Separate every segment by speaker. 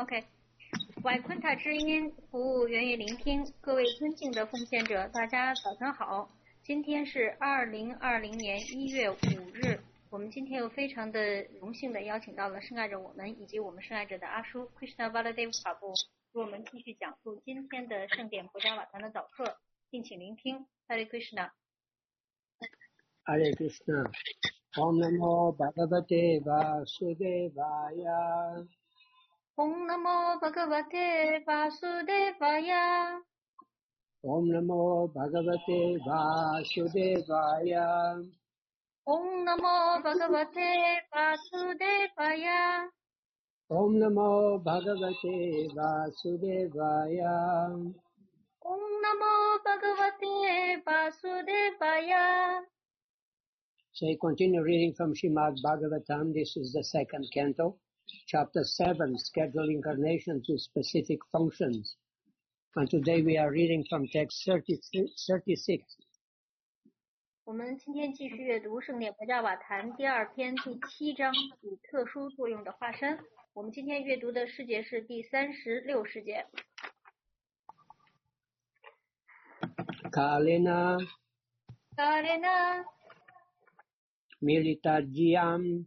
Speaker 1: OK， 外昆塔之音服务源于聆听，各位尊敬的奉献者，大家早上好。今天是2020年1月5日，我们今天又非常的荣幸的邀请到了圣爱者我们以及我们圣爱者的阿叔 Krishna Baladev 法布，为我们继续讲述今天的圣典博伽瓦坛的早课，敬请聆听。Hare
Speaker 2: Krishna。Hare Krishna。Om Namo Bhagavate Vasudevaya。
Speaker 1: Om Namo Bhagavate Vasudevaya。
Speaker 2: Om Namo Bhagavate Vasudevaya。
Speaker 1: Om Namo Bhagavate Vasudevaya。
Speaker 2: Om Namo Bhagavate Vasudevaya。
Speaker 1: Om Namo Bhagavate Vasudevaya。
Speaker 2: So continue reading from Srimad Bhagavatam. This is the second canto, chapter 7, scheduled incarnations with specific functions. And today we are reading from text 36.
Speaker 1: 我们今天继续阅读圣典博伽瓦坛第2篇第7章以特殊作用的化身。我们今天阅读的世节是第36世节。
Speaker 2: Kalena Militadyam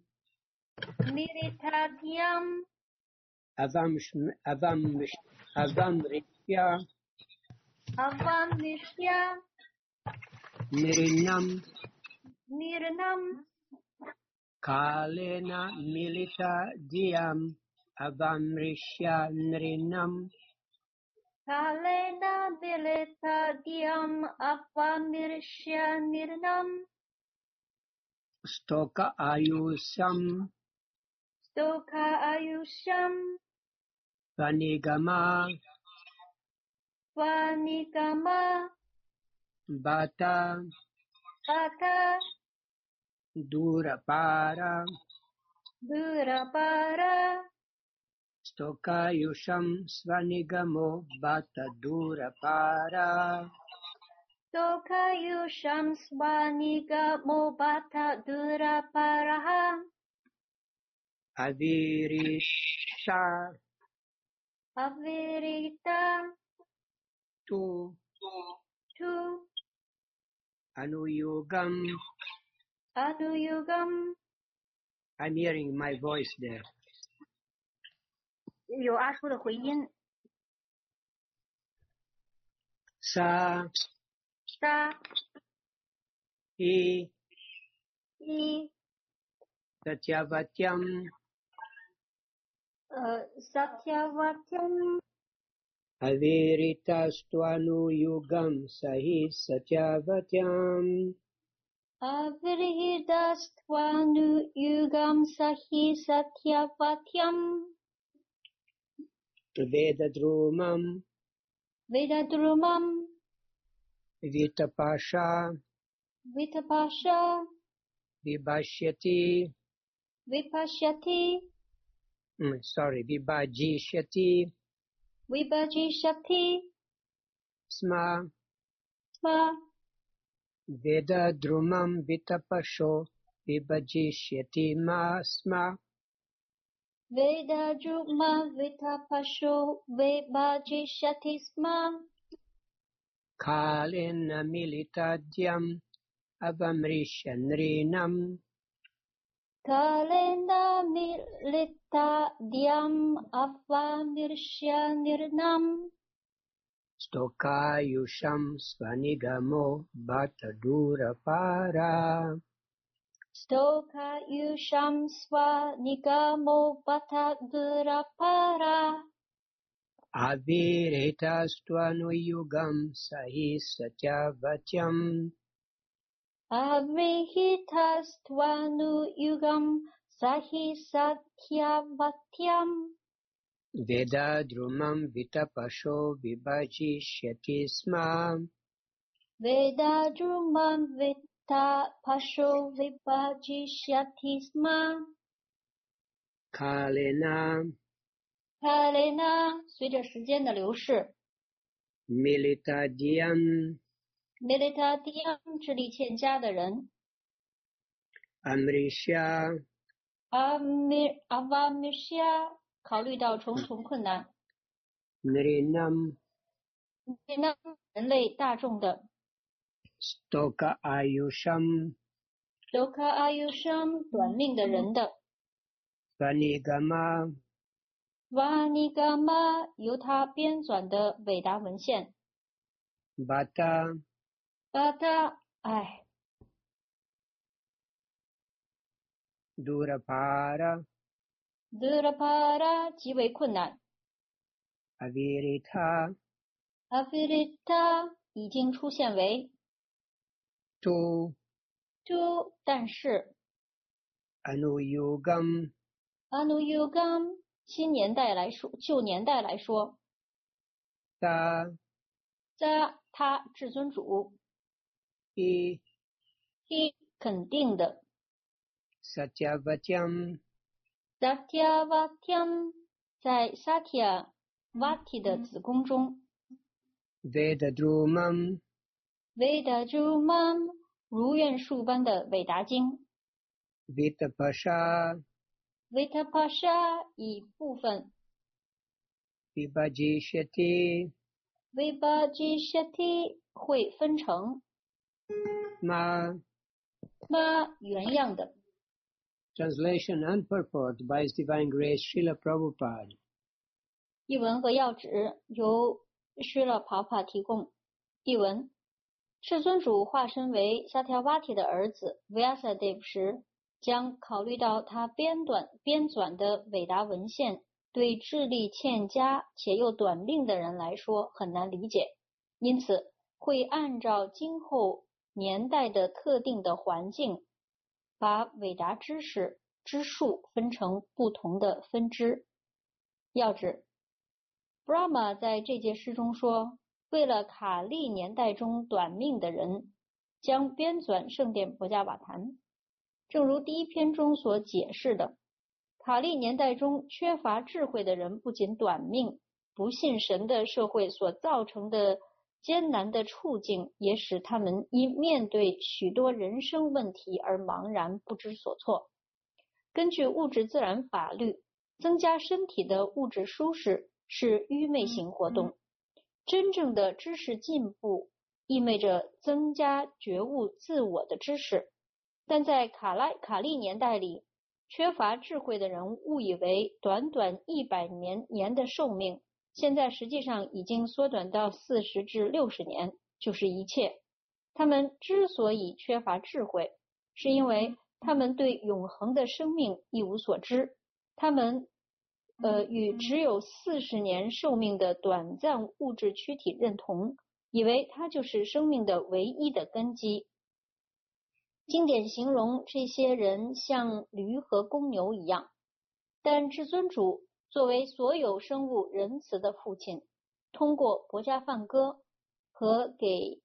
Speaker 1: Avamrishya Nirinam
Speaker 2: Kalena Militadyam Avamrishya Nirinam
Speaker 1: Kalena Militadyam Avamrishya Nirinam
Speaker 2: Stoka Ayusam Vanigama Bata Durapara Stokayusham Svanigamo Bata Durapara
Speaker 1: Stokayusham Svanigamo Bata Durapara Avirita
Speaker 2: Tu Anuyugam. I'm hearing my voice there.
Speaker 1: 有阿叔的回音。
Speaker 2: Sa I Satyavatyam Aviritastvanuyugam Sahi Satyavatyam
Speaker 1: Avirhidastvanuyugam Sahi Satyavatyam
Speaker 2: Vedadrumam Vitapasha Vibhashyati Vibhajishyati Sma Vedadrumam Vitapasho Vibhajishyati Ma Sma
Speaker 1: Vedadruma Vitapasho Vibhajishyati Sma
Speaker 2: Kalena Militadyam Avamrishya Nrinam
Speaker 1: Kalena Militadyam Avamrishya Nrinam
Speaker 2: Stokayusham Svanigamo Bata Durapara
Speaker 1: Stokayusham Svanigamo Bata Durapara
Speaker 2: Aviritastvanuyugam Sahi Satyavatyam
Speaker 1: Aviritastvanuyugam Sahi Satyavatyam
Speaker 2: Vedadrumam Vitapasho Vibhajishyati Sma
Speaker 1: Vedadrumam Vitapasho Vibhajishyati Sma
Speaker 2: Kalena
Speaker 1: 随着时间的流逝
Speaker 2: Militadyam
Speaker 1: 智力欠佳的人
Speaker 2: Amrishya
Speaker 1: Avamrishya 考虑到重重困难，
Speaker 2: Nrinam
Speaker 1: 那人类大众的
Speaker 2: Stoka Ayusham
Speaker 1: Doka Ayusham 短命的人的
Speaker 2: Vanigama
Speaker 1: Vanigama 由他编纂的伟大文献
Speaker 2: Bata
Speaker 1: Bata
Speaker 2: Durapara
Speaker 1: Durapara 极为困难
Speaker 2: Aviritha
Speaker 1: Avirita 已经出现为
Speaker 2: Tu
Speaker 1: to 但是
Speaker 2: Anuyugam
Speaker 1: Anuyugam 旧年代来说
Speaker 2: Ta
Speaker 1: 在他至尊主
Speaker 2: I
Speaker 1: he 肯定的
Speaker 2: Satyavatyam
Speaker 1: Satyavatyam 在 Satyavati 的子宫中
Speaker 2: Vedadrumam
Speaker 1: Vedajumam 如愿树般的伟大经
Speaker 2: Vitapasha
Speaker 1: Vitapasha 以部分
Speaker 2: Vibhajishyati
Speaker 1: Vibhajishyati 会分成
Speaker 2: Ma
Speaker 1: 原样的
Speaker 2: Translation and purport by His Divine Grace Srila Prabhupada.
Speaker 1: 译文和要旨由施乐帕帕提供。译文：世尊主化身为沙条瓦提的儿子 Vyasadeva 时，将考虑到他编纂的伟大文献对智力欠佳且又短命的人来说很难理解，因此会按照今后年代的特定的环境，把伟大知识之树分成不同的分支。要旨：Brahma 在这节诗中说，为了卡利年代中短命的人，将编纂圣典博伽瓦坛。正如第一篇中所解释的，卡利年代中缺乏智慧的人不仅短命，不信神的社会所造成的艰难的处境，也使他们因面对许多人生问题而茫然不知所措。根据物质自然法律，增加身体的物质舒适是愚昧型活动。真正的知识进步意味着增加觉悟自我的知识，但在卡利年代里，缺乏智慧的人误以为短短100年的寿命，现在实际上已经缩短到40至60年，就是一切。他们之所以缺乏智慧，是因为他们对永恒的生命一无所知。他们与只有40年寿命的短暂物质躯体认同，以为它就是生命的唯一的根基。经典形容这些人像驴和公牛一样，但至尊主作为所有生物仁慈的父亲，通过博伽梵歌和给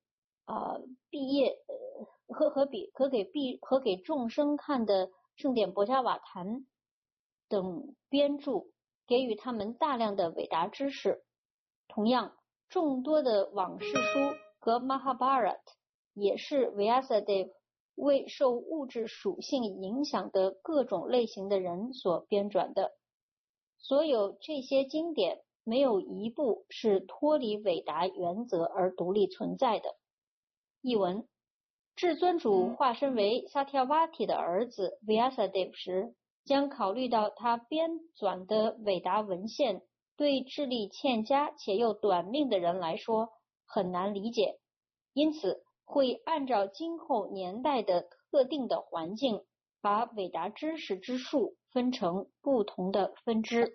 Speaker 1: 众生看的圣典博伽瓦坛等编著，给予他们大量的伟大知识。同样，众多的往事书和 Mahabharata 也是 Vyasadeva 为受物质属性影响的各种类型的人所编纂的。所有这些经典没有一部是脱离伟大原则而独立存在的。译文：至尊主化身为萨提亚瓦提的儿子 Vyasadeva 时，将考虑到他编纂的伟大文献对智力欠佳且又短命的人来说很难理解，因此会按照今后年代的特定的环境，把伟大知识之树分成不同的分支。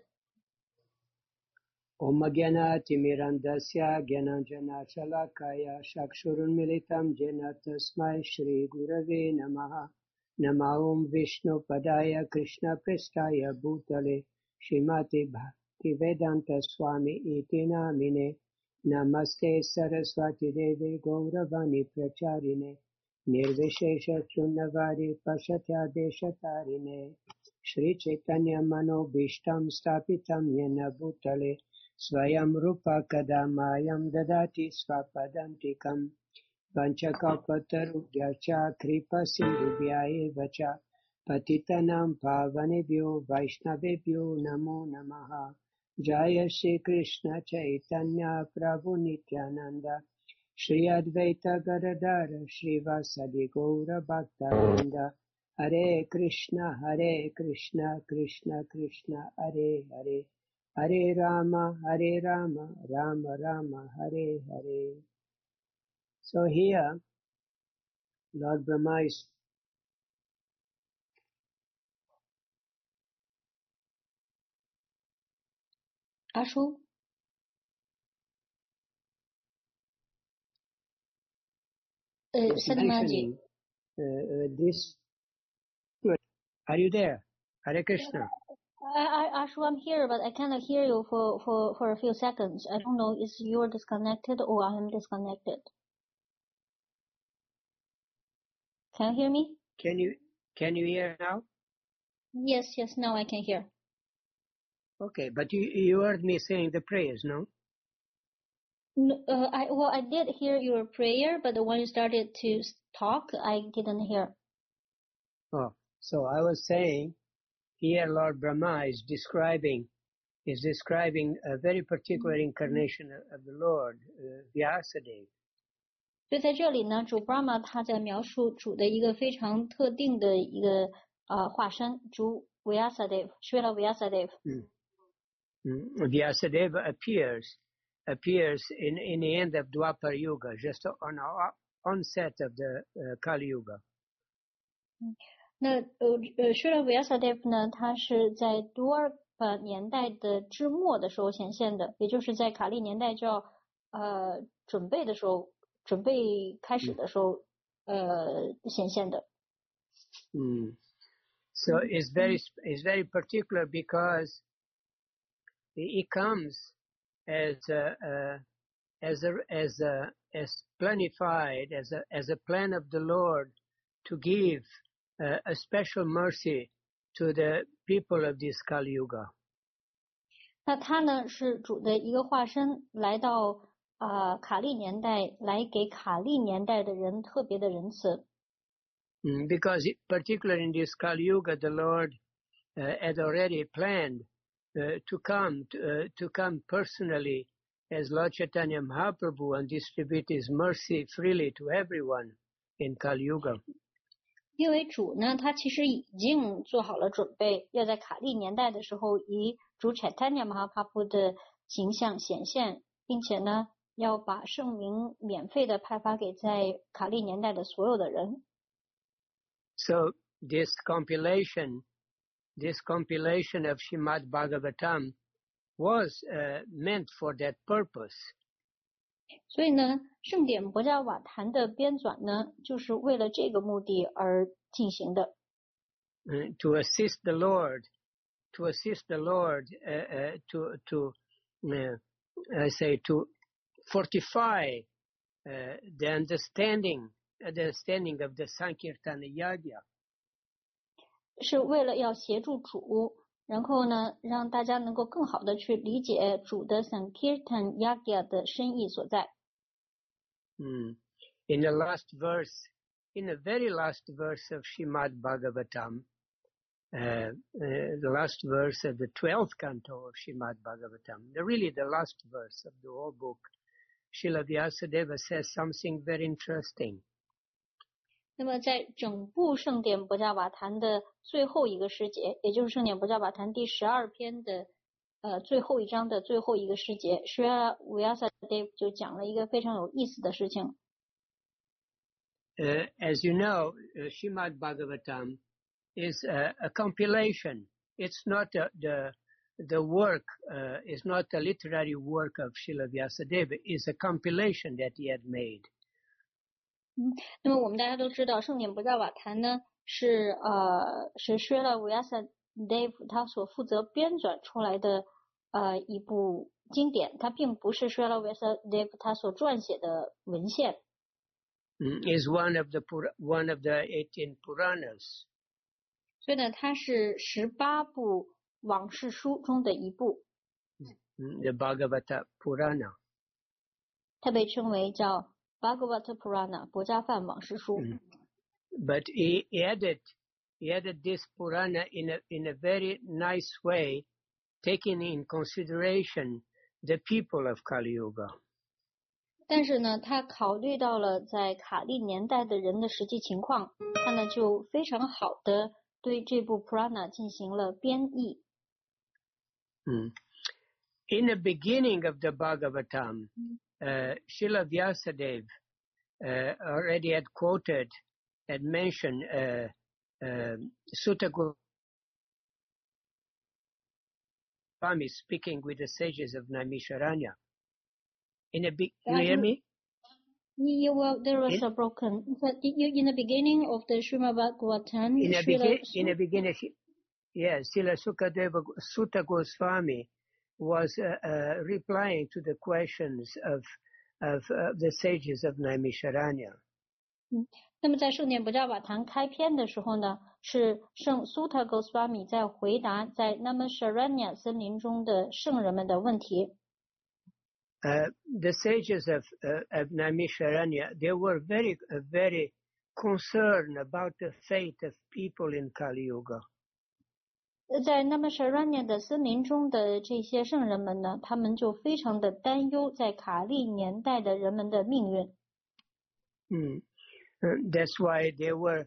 Speaker 2: Om Gyanatimirandasya Gyananjana Shalakaya Shakshurunmilitam Jena Tasmai Shri Gurave Namaha Nama Om Vishnu Padaya Krishna Prestaya Bhutale Shrimati Bhaktivedanta Swami Iti Namine Namaste Saraswati Deve Gauravani Pracharine Nirvishesha Chunnavari Pashatya Deshatarine Shri Chaitanya Manobishtam Stapitam Yena Bhutale Swayam Rupa Kadamayam Dadati Svapadantikam Vanchakapatarubhyacha Kripa Sindhubhya Evacha Patitanam Pavanebhyo Vaishnavebhyo Namo Namaha. Jaya Shri Krishna Chaitanya Prabhu Nityananda Shri Advaita Gadadara Srivasadi Gaura Bhaktavinda Hare Krishna Krishna Krishna Hare Hare Hare Rama Rama Rama Hare Hare. So here Lord Brahma is
Speaker 1: Ashu?
Speaker 2: mentioning this. Are you there? Hare Krishna.
Speaker 1: Ashu, I'm here, but I cannot hear you for a few seconds. I don't know if you're disconnected or I am disconnected. Can you hear me?
Speaker 2: Can you hear now?
Speaker 1: Yes, now I can hear.
Speaker 2: Okay, but you heard me saying the prayers, no?
Speaker 1: No, I did hear your prayer, but when you started to talk, I didn't hear.
Speaker 2: Oh, so I was saying here Lord Brahma is describing a very particular incarnation of the Lord, Vyasadeva.
Speaker 1: 所以在这里呢，主 Brahma 他在描述主的一个非常特定的一个化身，主 Vyasadeva, Srila Vyasadeva.
Speaker 2: Vyasadeva appears in the end of Dwapar Yuga, just on our onset of the Kali Yuga.
Speaker 1: 那Srila Vyasadeva 呢，他是在多尔巴年代的之末的时候显现的，也就是在卡利年代就要准备开始的时候显现的。
Speaker 2: So it's very particular because it comes as planified as a plan of the Lord to give a special mercy to the people of this Kali Yuga.
Speaker 1: 那他呢是主的一个化身，来到卡利年代，来给卡利年代的人特别的仁慈。
Speaker 2: Because particularly in this Kali Yuga, the Lord had already planned to come personally as Lord Chaitanya Mahaprabhu and distribute His mercy freely to everyone in Kali Yuga.
Speaker 1: 因为主呢，他其实已经做好了准备，要在卡利年代的时候以主 Chaitanya Mahaprabhu 的形象显现，并且呢，要把圣名免费的派发给在卡利年代的所有的人。
Speaker 2: So this compilation of Srimad Bhagavatam was meant for that purpose.
Speaker 1: 所以呢，圣典博伽瓦坛的编纂呢，就是为了这个目的而进行的。
Speaker 2: To assist the Lord, to fortify the understanding of the Sankirtana Yagya.
Speaker 1: 是为了要协助主，然后呢，让大家能够更好的去理解主的 Sankirtan Yagya 的深意所在。
Speaker 2: In the very last verse of Srimad Bhagavatam, the last verse of the 12th canto of Srimad Bhagavatam, really the last verse of the whole book, Srila Vyasadeva says something very interesting.
Speaker 1: 那么在整部圣典博伽瓦坛的最后一个诗节，也就是圣典博伽瓦坛第12篇的最后一章的最后一个诗节，Srila Vyasadeva就讲了一个非常有意思的事情。
Speaker 2: As you know, Srimad Bhagavatam is a compilation. It's not the work, it's not a literary work of Srila Vyasadeva. It's a compilation that he had made.
Speaker 1: 那么我们大家都知道，圣典博伽瓦坛呢是Srila Vyasadeva 他所负责编纂出来的一部经典，它并不是Srila Vyasadeva 他所撰写的文献。
Speaker 2: Is one of the 18 Puranas.
Speaker 1: 所以呢，它是18部往事书中的一部。
Speaker 2: The Bhagavata Purana.
Speaker 1: 它被称为叫 Bhagavata Purana 博伽梵往事书。
Speaker 2: But he he added this Purana in a very nice way, taking in consideration the people of Kali Yuga.
Speaker 1: 但是呢，他考虑到了在卡利年代的人的实际情况，他呢就非常好的对这部 Purana 进行了编译。
Speaker 2: In the beginning of the Bhagavatam, Srila Vyasadeva already had quoted, had mentioned Sutta Goswami speaking with the sages of Naimisharanya. You hear me?
Speaker 1: There was a broken. In the beginning of the Srimad Bhagavatam,
Speaker 2: in the beginning, yes, Srila Sutta Goswami was replying to the questions of the sages of Naimisharanya.
Speaker 1: 那么在圣典不教法坛开篇的时候呢，是圣苏特 Goswami 在回答在 Naimisharanya 森林中的圣人们的问题。
Speaker 2: The sages of Naimisharanya, they were very concerned about the fate of people in Kali Yuga.
Speaker 1: 在 Naimisharanya 的森林中的这些圣人们呢，他们就非常的担忧在卡利年代的人们的命运。
Speaker 2: That's why they were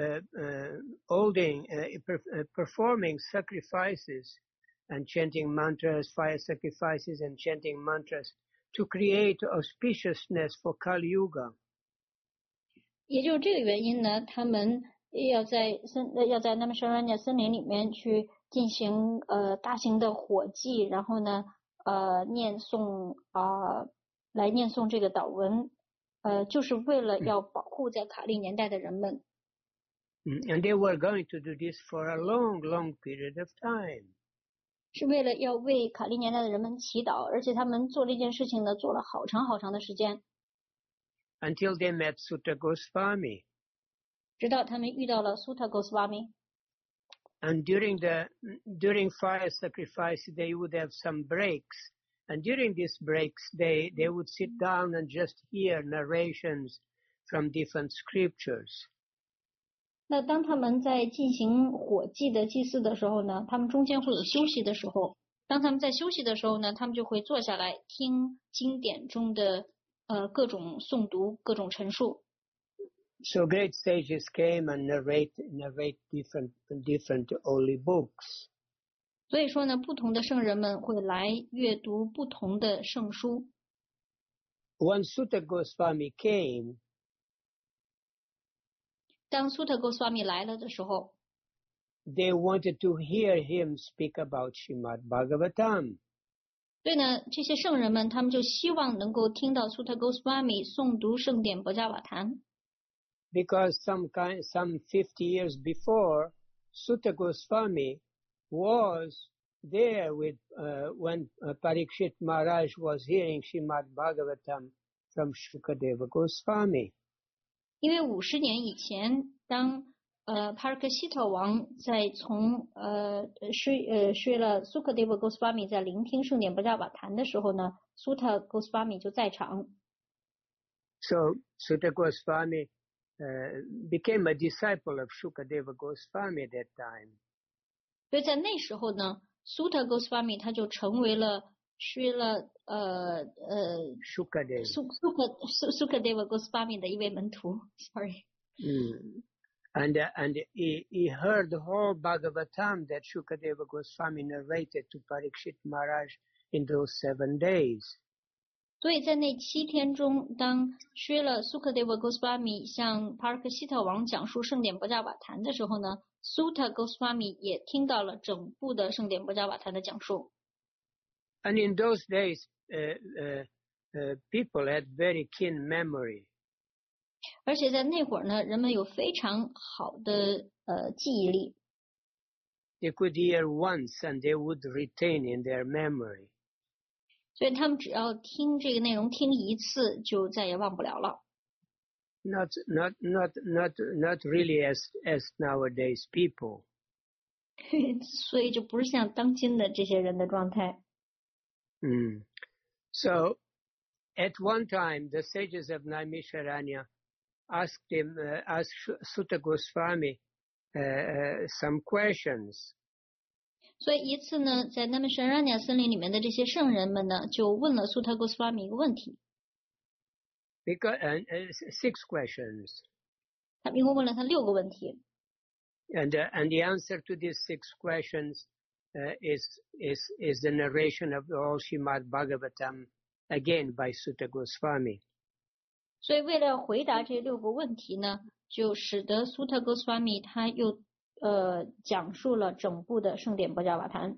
Speaker 2: performing sacrifices and chanting mantras, fire sacrifices and chanting mantras to create auspiciousness for Kali Yuga.
Speaker 1: 也就是这个原因呢，他们要在 Naimisharanya 森林里面去进行大型的火祭，然后呢念诵这个祷文，就是为了要保护在卡利年代的人们。
Speaker 2: And they were going to do this for a long period of time.
Speaker 1: 是为了要为卡利年代的人们祈祷，而且他们做这件事情呢，做了好长的时间。
Speaker 2: Until they met Sutta Goswami.
Speaker 1: 直到他们遇到了 Sutta Goswami.
Speaker 2: And during fire sacrifice, they would have some breaks. And during these breaks, they would sit down and just hear narrations from different scriptures.
Speaker 1: 那当他们在进行火祭的祭祀的时候呢，他们中间会有休息的时候。当他们在休息的时候呢，他们就会坐下来听经典中的各种诵读、各种陈述。
Speaker 2: So great sages came and narrate different holy books.
Speaker 1: 所以说呢，不同的圣人们会来阅读不同的圣书。
Speaker 2: When Sutta Goswami came,
Speaker 1: 当 Sutta Goswami 来了的时候
Speaker 2: they wanted to hear him speak about Srimad Bhagavatam.
Speaker 1: 所以呢，这些圣人们他们就希望能够听到 Sutta Goswami 诵读圣典博伽瓦坛。
Speaker 2: Because some 50 years before, Sutta Goswami was there with when Parikshit Maharaj was hearing Srimad Bhagavatam from Shukadeva Goswami.
Speaker 1: 因为50年以前，当Parikshita 王在从Srila Sukadeva Goswami 在聆听圣典博伽瓦坛的时候呢 ，Sutta Goswami 就在场。
Speaker 2: So Sutta Goswami became a disciple of Shukadeva Goswami at that time.
Speaker 1: 所以在那时候呢 ，Sutta Goswami 他就成为了Srila Sukadeva Goswami 的一位门徒。Sorry.
Speaker 2: And he heard the whole Bhagavatam that Shukadeva Goswami narrated to Parikshit Maharaj in those 7 days.
Speaker 1: 所以在那7天中，当Srila Sukadeva Goswami 向 Parikshita 王讲述圣典博伽瓦坛的时候呢 ，Sutta Goswami 也听到了整部的圣典博伽瓦坛的讲述。
Speaker 2: And in those days, people had very keen memory.
Speaker 1: 而且在那会儿呢，人们有非常好的记忆力。
Speaker 2: They could hear once and they would retain in their memory.
Speaker 1: 所以他们只要听这个内容听一次，就再也忘不了了。
Speaker 2: Not really as nowadays people.
Speaker 1: 所以就不是像当今的这些人的状态。
Speaker 2: So, at one time, the sages of Naimisharanya asked Sutta Goswami some questions.
Speaker 1: 所以一次呢，在那么神让尼森林里面的这些圣人们呢，就问了苏特哥斯瓦米一个问题。
Speaker 2: Because 6 questions.
Speaker 1: 他一共问了他6个问题。
Speaker 2: And the answer to these 6 questions is the narration of all Srimad Bhagavatam again by Sutta Goswami.
Speaker 1: 所以为了回答这6个问题呢，就使得苏特哥斯瓦米他又讲述了整部的圣典般伽瓦坛。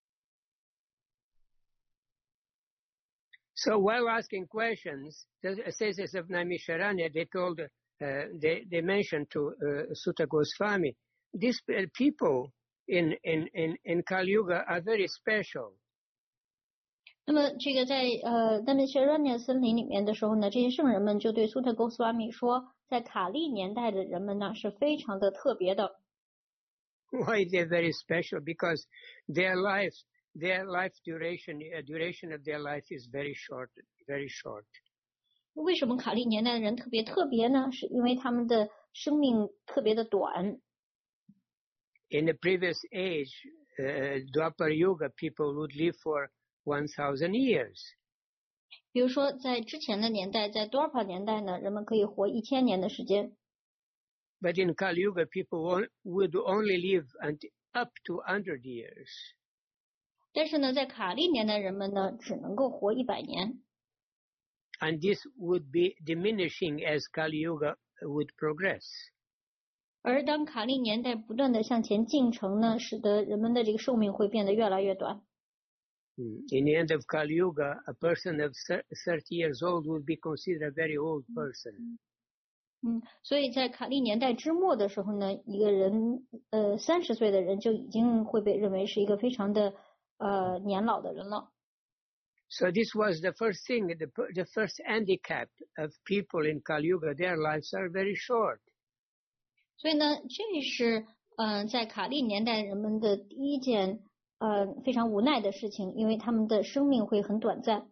Speaker 2: So while asking questions, the sages of Naimisharanya, they mentioned to Sutta Goswami, these people in Kali Yuga are very special.
Speaker 1: 那么这个在那么雪热涅森林里面的时候呢，这些圣人们就对苏特哥斯瓦米说，在卡利年代的人们呢是非常的特别的。
Speaker 2: Why they're very special? Because their life duration of their life is very short, very short.
Speaker 1: 为什么卡利年代的人特别呢？是因为他们的生命特别的短。
Speaker 2: In the previous age, Dwapar Yuga, people would live for 1,000 years.
Speaker 1: 比如说，在之前的年代，在多尔帕年代呢，人们可以活1000年的时间。
Speaker 2: But in Kali Yuga, people would only live up to 100 years.
Speaker 1: 但是呢，在卡利年代，人们呢只能够活100年。
Speaker 2: And this would be diminishing as Kali Yuga would progress.
Speaker 1: 而当卡利年代不断的向前进程呢，使得人们的这个寿命会变得越来越短。
Speaker 2: In the end of Kali Yuga, a person of 30 years old would be considered a very old person.
Speaker 1: 所以在卡利年代之末的时候呢，一个人30岁的人就已经会被认为是一个非常的年老的人了。
Speaker 2: So this was the first thing, the first handicap of people in Kali Yuga. Their lives are very short.
Speaker 1: 所以呢，这是在卡利年代人们的第一件非常无奈的事情，因为他们的生命会很短暂。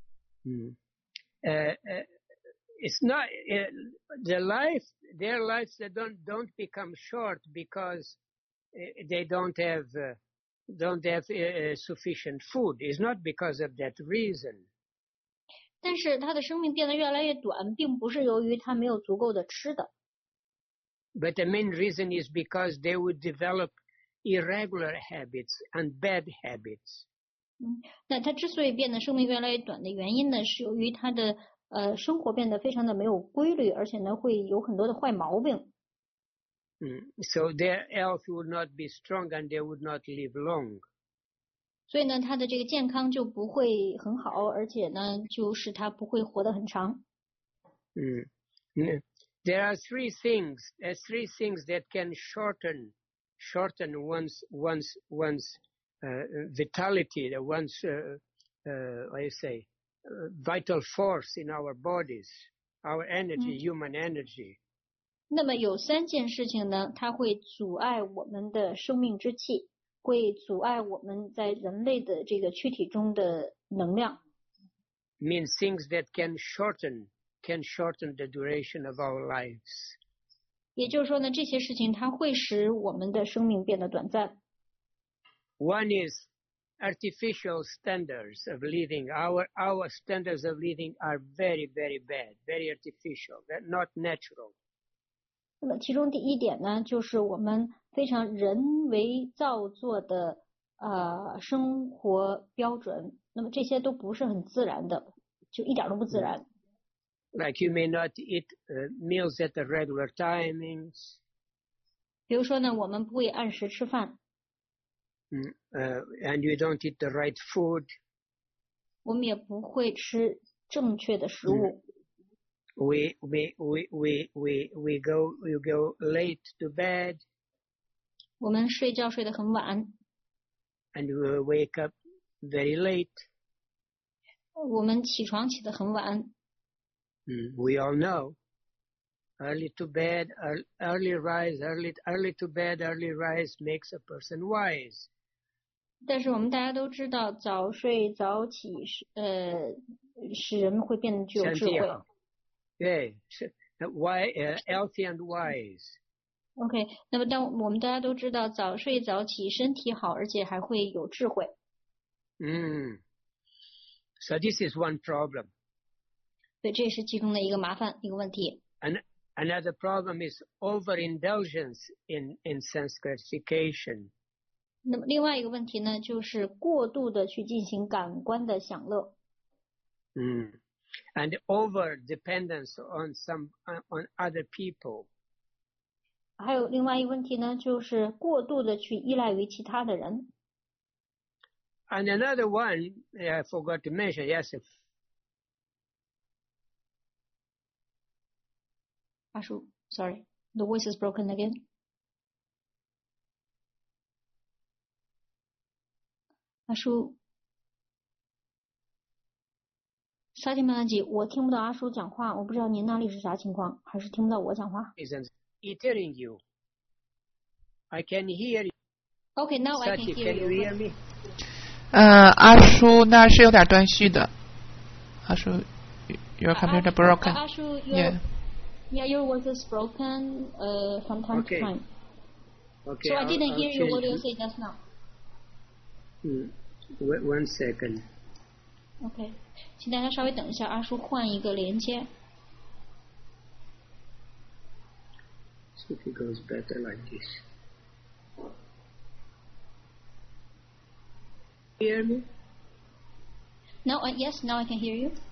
Speaker 2: It's not their lives that don't become short because they don't have sufficient food. It's not because of that reason.
Speaker 1: 但是他的生命变得越来越短，并不是由于他没有足够的吃的。
Speaker 2: But the main reason is because they would develop irregular habits and bad habits.
Speaker 1: 那他之所以变得生命越来越短的原因呢，是由于他的生活变得非常的没有规律，而且呢会有很多的坏毛病。
Speaker 2: So their health would not be strong and they would not live long.
Speaker 1: 所以呢，他的这个健康就不会很好，而且呢，就是他不会活得很长。
Speaker 2: There are three things that can shorten one's vitality, one's vital force in our bodies, our energy, human energy.
Speaker 1: 那么有3件事情呢，它会阻碍我们的生命之气，会阻碍我们在人类的这个躯体中的能量。
Speaker 2: Means things that can shorten the duration of our lives.
Speaker 1: 也就是说呢，这些事情它会使我们的生命变得短暂。
Speaker 2: One is artificial standards of living. Our standards of living are very, very bad, very artificial. They're not natural.
Speaker 1: 那么其中第一点呢，就是我们非常人为造作的生活标准。那么这些都不是很自然的，就一点都不自然。
Speaker 2: Like you may not eat meals at the regular timings.
Speaker 1: 比如说呢，我们不会按时吃饭。
Speaker 2: And you don't eat the right food.
Speaker 1: 我们也不会吃正确的食物。
Speaker 2: We go late to bed.
Speaker 1: 我们睡觉睡得很晚。
Speaker 2: And we wake up very late.
Speaker 1: 我们起床起得很晚。
Speaker 2: We all know. Early to bed, early rise, early to bed, early rise makes a person wise.
Speaker 1: 但是我们大家都知道，早睡早起使人们会变得具有智慧。
Speaker 2: Yeah, healthy and wise.
Speaker 1: OK， 那么当我们大家都知道，早睡早起身体好，而且还会有智慧。
Speaker 2: So this is one problem.
Speaker 1: 对，这也是其中的一个麻烦，一个问题。
Speaker 2: Another problem is overindulgence in sense gratification.
Speaker 1: 那么另外一个问题呢，就是过度的去进行感官的享乐。
Speaker 2: And over dependence on other people.
Speaker 1: 还有另外一个问题呢，就是过度的去依赖于其他的人。
Speaker 2: And another one, I forgot to mention, yes.
Speaker 1: 阿叔 ，sorry, the voice is broken again. 阿叔，沙金曼拉吉，我听不到阿叔讲话，我不知道您那里是啥情况，还是听不到我讲话
Speaker 2: Isn't hearing you? I can hear you.
Speaker 1: ？OK, now I can
Speaker 2: Sati,
Speaker 1: hear
Speaker 2: can you hear
Speaker 1: you.
Speaker 2: me?
Speaker 3: 阿叔那是有点断续的。阿叔 ，your computer broken.
Speaker 1: 阿叔
Speaker 3: Yeah,
Speaker 1: your voice is broken from time to time.
Speaker 2: Okay.
Speaker 1: So I didn't hear you what you
Speaker 2: change.
Speaker 1: say just now.
Speaker 2: One second.
Speaker 1: OK， 请大家稍微等一下，阿叔换一个连接。
Speaker 2: See if it goes better like this. Hear me?
Speaker 1: Now, yes, now I can hear you.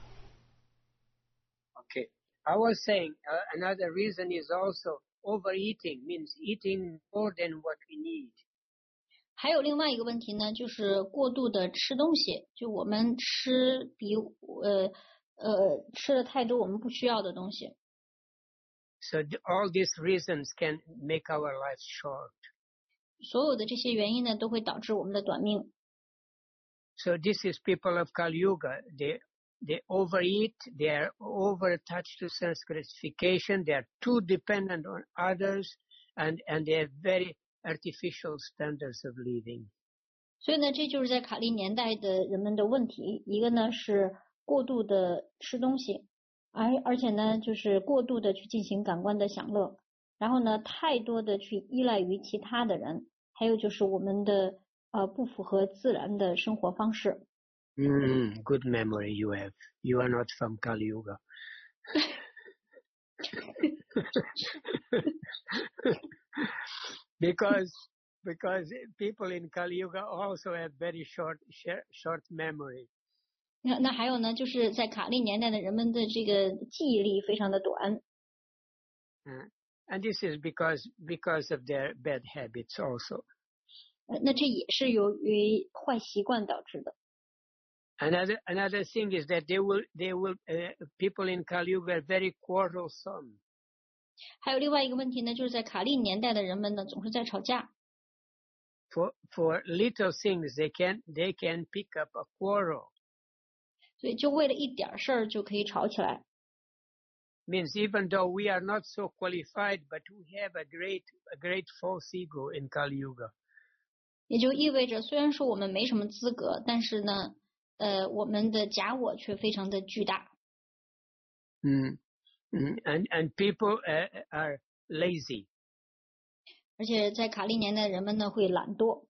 Speaker 2: Okay. I was saying another reason is also overeating, means eating more than what we need.
Speaker 1: 还有另外一个问题呢，就是过度的吃东西，就我们吃比吃的太多我们不需要的东西。
Speaker 2: So all these reasons can make our life short.
Speaker 1: 所有的这些原因呢，都会导致我们的短命。
Speaker 2: So this is people of Kali Yuga. They overeat. They are over-attached to sense gratification. They are too dependent on others, and they have very artificial standards of living.
Speaker 1: 所以呢，这就是在卡利年代的人们的问题。一个呢是过度的吃东西，而且呢就是过度的去进行感官的享乐，然后呢太多的去依赖于其他的人，还有就是我们的不符合自然的生活方式。
Speaker 2: Good memory you have. You are not from Kali Yuga. Because people in Kali Yuga also have very short memory.
Speaker 1: 那还有呢，就是在卡利年代的人们的这个记忆力非常的短。
Speaker 2: And this is because of their bad habits also.
Speaker 1: 那这也是由于坏习惯导致的。
Speaker 2: Another thing is that they will people in Kali Yuga are very quarrelsome.
Speaker 1: 还有另外一个问题呢，就是在卡利年代的人们呢，总是在吵架。
Speaker 2: For little things, they can pick up a quarrel.
Speaker 1: 所以就为了一点事儿就可以吵起来。
Speaker 2: Means even though we are not so qualified, but we have a great false ego in Kali Yuga.
Speaker 1: 也就意味着，虽然说我们没什么资格，但是呢，我们的假我却非常的巨大。
Speaker 2: And people are lazy.
Speaker 1: 而且在卡利年代，人们呢会懒惰。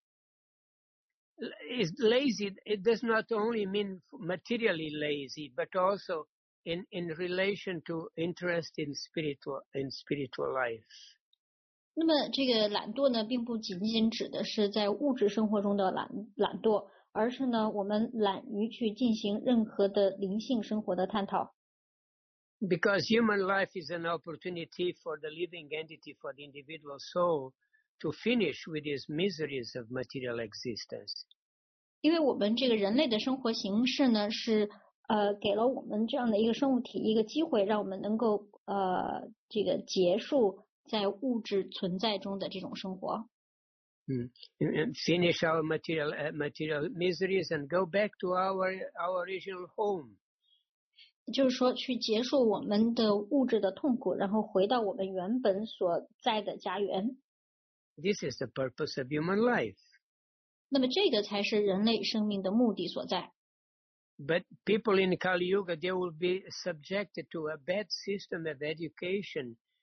Speaker 2: Is lazy. It does not only mean materially lazy, but also in relation to interest in spiritual life.
Speaker 1: 那么这个懒惰呢，并不仅仅指的是在物质生活中的懒惰，而是呢，我们懒于去进行任何的灵性生活的探讨。
Speaker 2: Because human life is an opportunity for the living entity, for the individual soul, to finish with these miseries of material existence.
Speaker 1: 因为我们这个人类的生活形式呢，是给了我们这样的一个生物体一个机会，让我们能够这个结束在物质存在中的这种生活。
Speaker 2: Finish our material miseries and go back to our original home.
Speaker 1: 就是说，去结束我们的物质的痛苦，然后回到我们原本所在的家园。
Speaker 2: This is the purpose of human life.
Speaker 1: 那么这个才是人类生命的目的所在。
Speaker 2: But people in Kali Yuga, they will be subjected to a bad system of education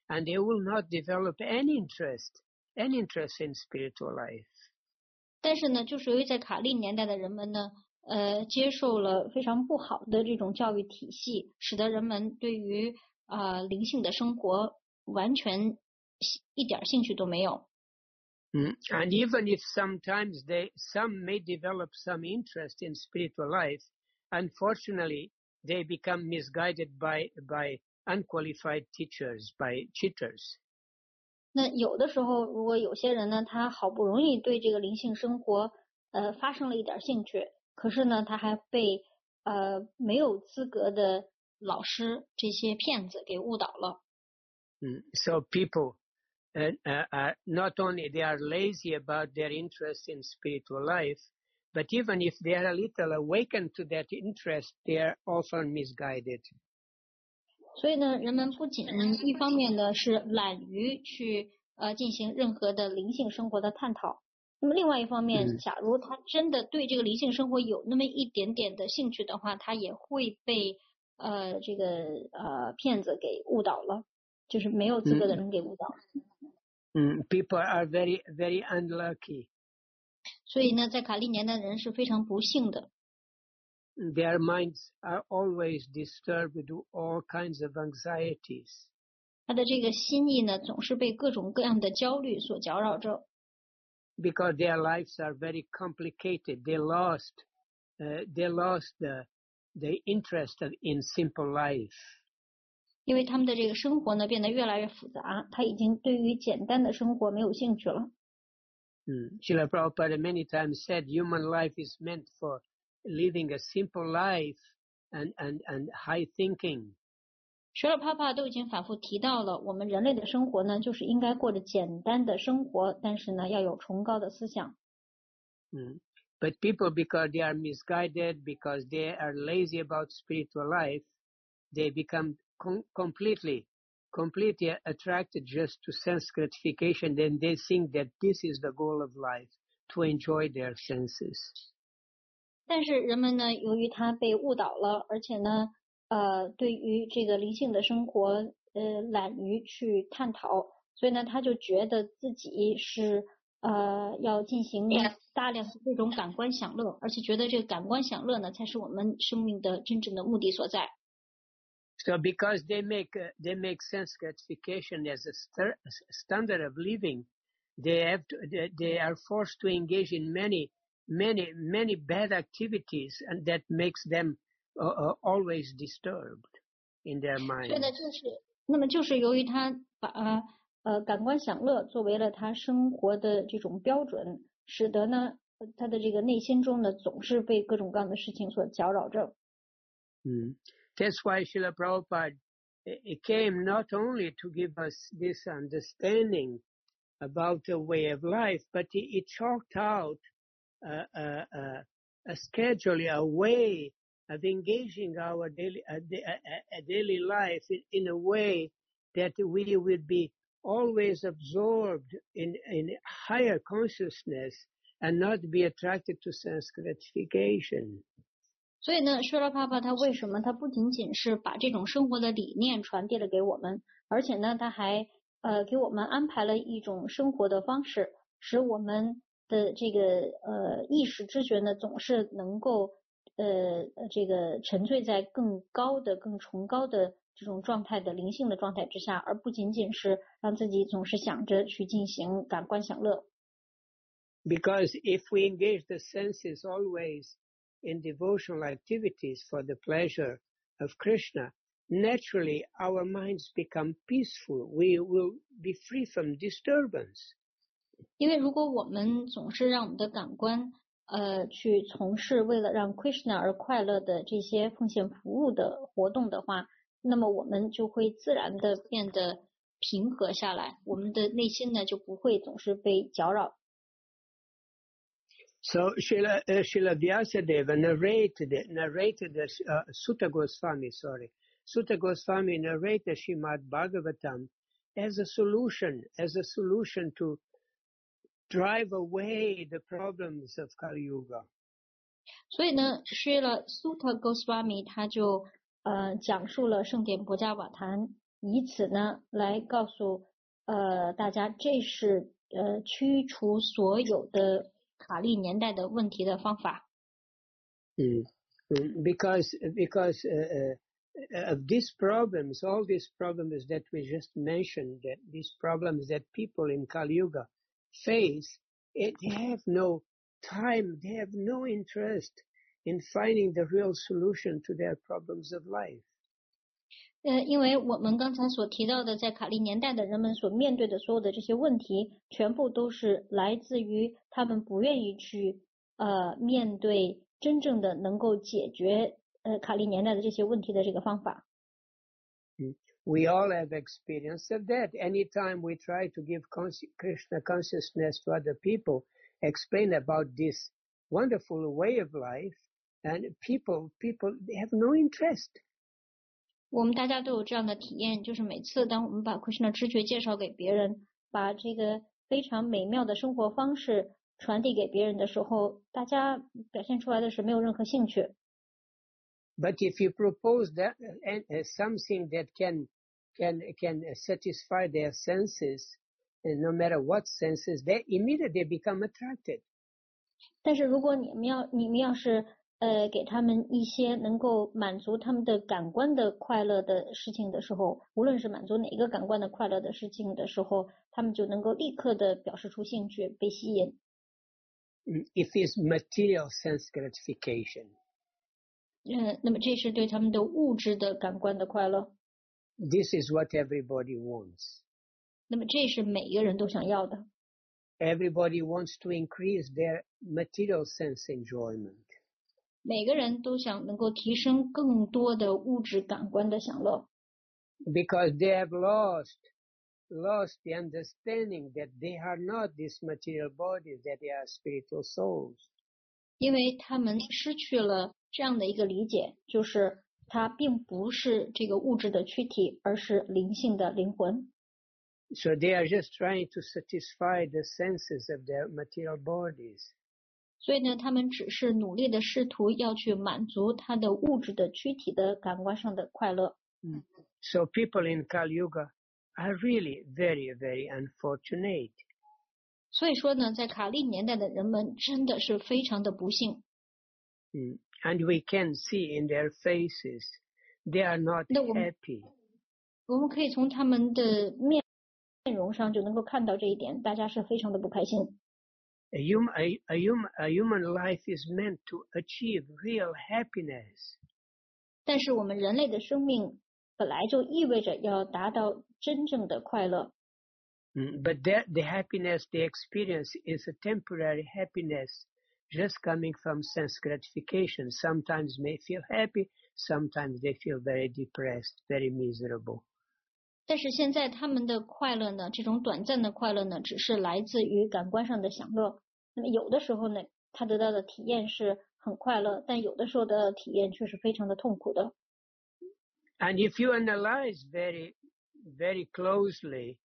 Speaker 2: and they will not develop any interest in spiritual life.
Speaker 1: 但是呢，就是由于在卡利年代的人们呢，接受了非常不好的这种教育体系，使得人们对于灵性的生活完全一点兴趣都没有。
Speaker 2: And even if sometimes some may develop some interest in spiritual life, unfortunately they become misguided by unqualified teachers, by cheaters.
Speaker 1: 那有的时候，如果有些人呢，他好不容易对这个灵性生活发生了一点兴趣，可是呢，他还被没有资格的老师这些骗子给误导了。
Speaker 2: So people not only they are lazy about their interest in spiritual life, but even if they are a little awakened to that interest, they are often misguided.
Speaker 1: 所以呢，人们不仅一方面呢是懒于去进行任何的灵性生活的探讨，那么另外一方面，假如他真的对这个灵性生活有那么一点点的兴趣的话，他也会被这个骗子给误导了，就是没有资格的人给误导。
Speaker 2: People are very, very unlucky.
Speaker 1: 所以呢，在卡利年代的人是非常不幸的。
Speaker 2: Their minds are always disturbed with all kinds of anxieties.
Speaker 1: 他的这个心意呢，总是被各种各样的焦虑所搅扰着。
Speaker 2: Because their lives are very complicated, they lost the interest in simple life.
Speaker 1: 因为他们的这个生活呢变得越来越复杂，他已经对于简单的生活没有兴趣了。
Speaker 2: Srila Prabhupada many times said human life is meant for living a simple life and high thinking.
Speaker 1: 舍尔帕帕都已经反复提到了，我们人类的生活呢，就是应该过着简单的生活，但是呢，要有崇高的思想。
Speaker 2: But people, because they are misguided, because they are lazy about spiritual life, they become completely attracted just to sense gratification. Then they think that this is the goal of life, to enjoy their senses.
Speaker 1: 但是人们呢，由于他被误导了，而且呢，对于这个灵性的生活，懒于去探讨，所以呢，他就觉得自己是要进行大量的这种感官享乐，而且觉得这个感官享乐呢，才是我们生命的真正的目的所在。
Speaker 2: So because they make sense gratification as a standard of living, they are forced to engage in many bad activities, and that makes them always disturbed in their mind.
Speaker 1: 对的，就是由于他把感官享乐作为了他生活的这种标准，使得呢他的这个内心中呢总是被各种各样的事情所搅扰着。
Speaker 2: That's why Srila Prabhupada came not only to give us this understanding about the way of life, but he chalked out a schedule, a way of engaging our daily life in a way that we would be always absorbed in higher consciousness and not be attracted to sense gratification.
Speaker 1: 所以呢，舍拉帕帕他为什么他不仅仅是把这种生活的理念传递了给我们，而且呢，他还给我们安排了一种生活的方式，使我们的这个意识知觉呢，总是能够这个沉醉在更高的、更崇高的这种状态的灵性的状态之下，而不仅仅是让自己总是想着去进行感官享乐。
Speaker 2: Because if we engage the senses always in devotional activities for the pleasure of Krishna, naturally our minds become peaceful. We will be free from disturbance.
Speaker 1: 因为如果我们总是让我们的感官去从事为了让 Krishna 而快乐的这些奉献服务的活动的话，那么我们就会自然的变得平和下来，我们的内心呢就不会总是被搅扰。
Speaker 2: So Srila Vyasadeva narrated Sutta Goswami narrated Srimad Bhagavatam as a solution to drive away the problems of Kali Yuga.
Speaker 1: 所以呢Srila Sutta Goswami 他就讲述了圣典博伽瓦坛
Speaker 4: 以此呢来告诉大家，这是驱除所有的卡利年代的问题的方法。
Speaker 2: Because of these problems, all these problems that we just mentioned, that these problems that people in Kali Yuga face, they have no time, they have no interest in finding the real solution to their problems of life.
Speaker 4: 因为我们刚才所提到的，在卡利年代的人们所面对的所有的这些问题，全部都是来自于他们不愿意去面对真正的能够解决卡利年代的这些问题的这个方法。
Speaker 2: We all have experience of that. Anytime we try to give Krishna consciousness to other people, explain about this wonderful way of life, and people they have no interest.
Speaker 4: 我们大家都有这样的体验，就是每次当我们把 Krishna 知觉介绍给别人，把这个非常美妙的生活方式传递给别人的时候，大家表现出来的是没有任何兴趣。
Speaker 2: But if you propose that something that can satisfy their senses, and no matter what senses, they immediately become attracted.
Speaker 4: 但是如果你们要是给他们一些能够满足他们的感官的快乐的事情的时候，无论是满足哪一个感官的快乐的事情的时候，他们就能够立刻的表示出兴趣，被吸引。
Speaker 2: If it's material sense gratification.
Speaker 4: 那么这是对他们的物质的感官的快乐。
Speaker 2: This is what everybody wants.
Speaker 4: 那么这是每一个人都想要的。
Speaker 2: Everybody wants to increase their material sense enjoyment.
Speaker 4: 每个人都想能够提升更多的物质感官的享乐。
Speaker 2: Because they have lost the understanding that they are not these material bodies, that they are spiritual souls.
Speaker 4: 因为他们失去了这样的一个理解，就是它并不是这个物质的躯体，而是灵性的灵魂。
Speaker 2: So they are just trying to satisfy the senses of their material bodies.
Speaker 4: 所以呢，他们只是努力的试图要去满足他的物质的躯体的感官上的快乐。
Speaker 2: So people in Kali Yuga are really very, very unfortunate.
Speaker 4: 所以说呢，在卡利年代的人们真的是非常的不幸。
Speaker 2: And we can see in their faces, they are not happy.
Speaker 4: 我们可以从他们的面容上就能够看到这一点，大家是非常的不开心。
Speaker 2: A human life is meant to achieve real happiness.
Speaker 4: 但是我们人类的生命本来就意味着要达到真正的快乐。
Speaker 2: But the happiness they experience is a temporary happiness, just coming from sense gratification. Sometimes they feel happy, sometimes they feel very depressed, very miserable.
Speaker 4: 但是现在他们的快乐呢，这种短暂的快乐呢，只是来自于感官上的享乐。那么有的时候呢，他得到的体验是很快乐，但有的时候的体验却是非常的痛苦的。
Speaker 2: And if you analyze very, very closely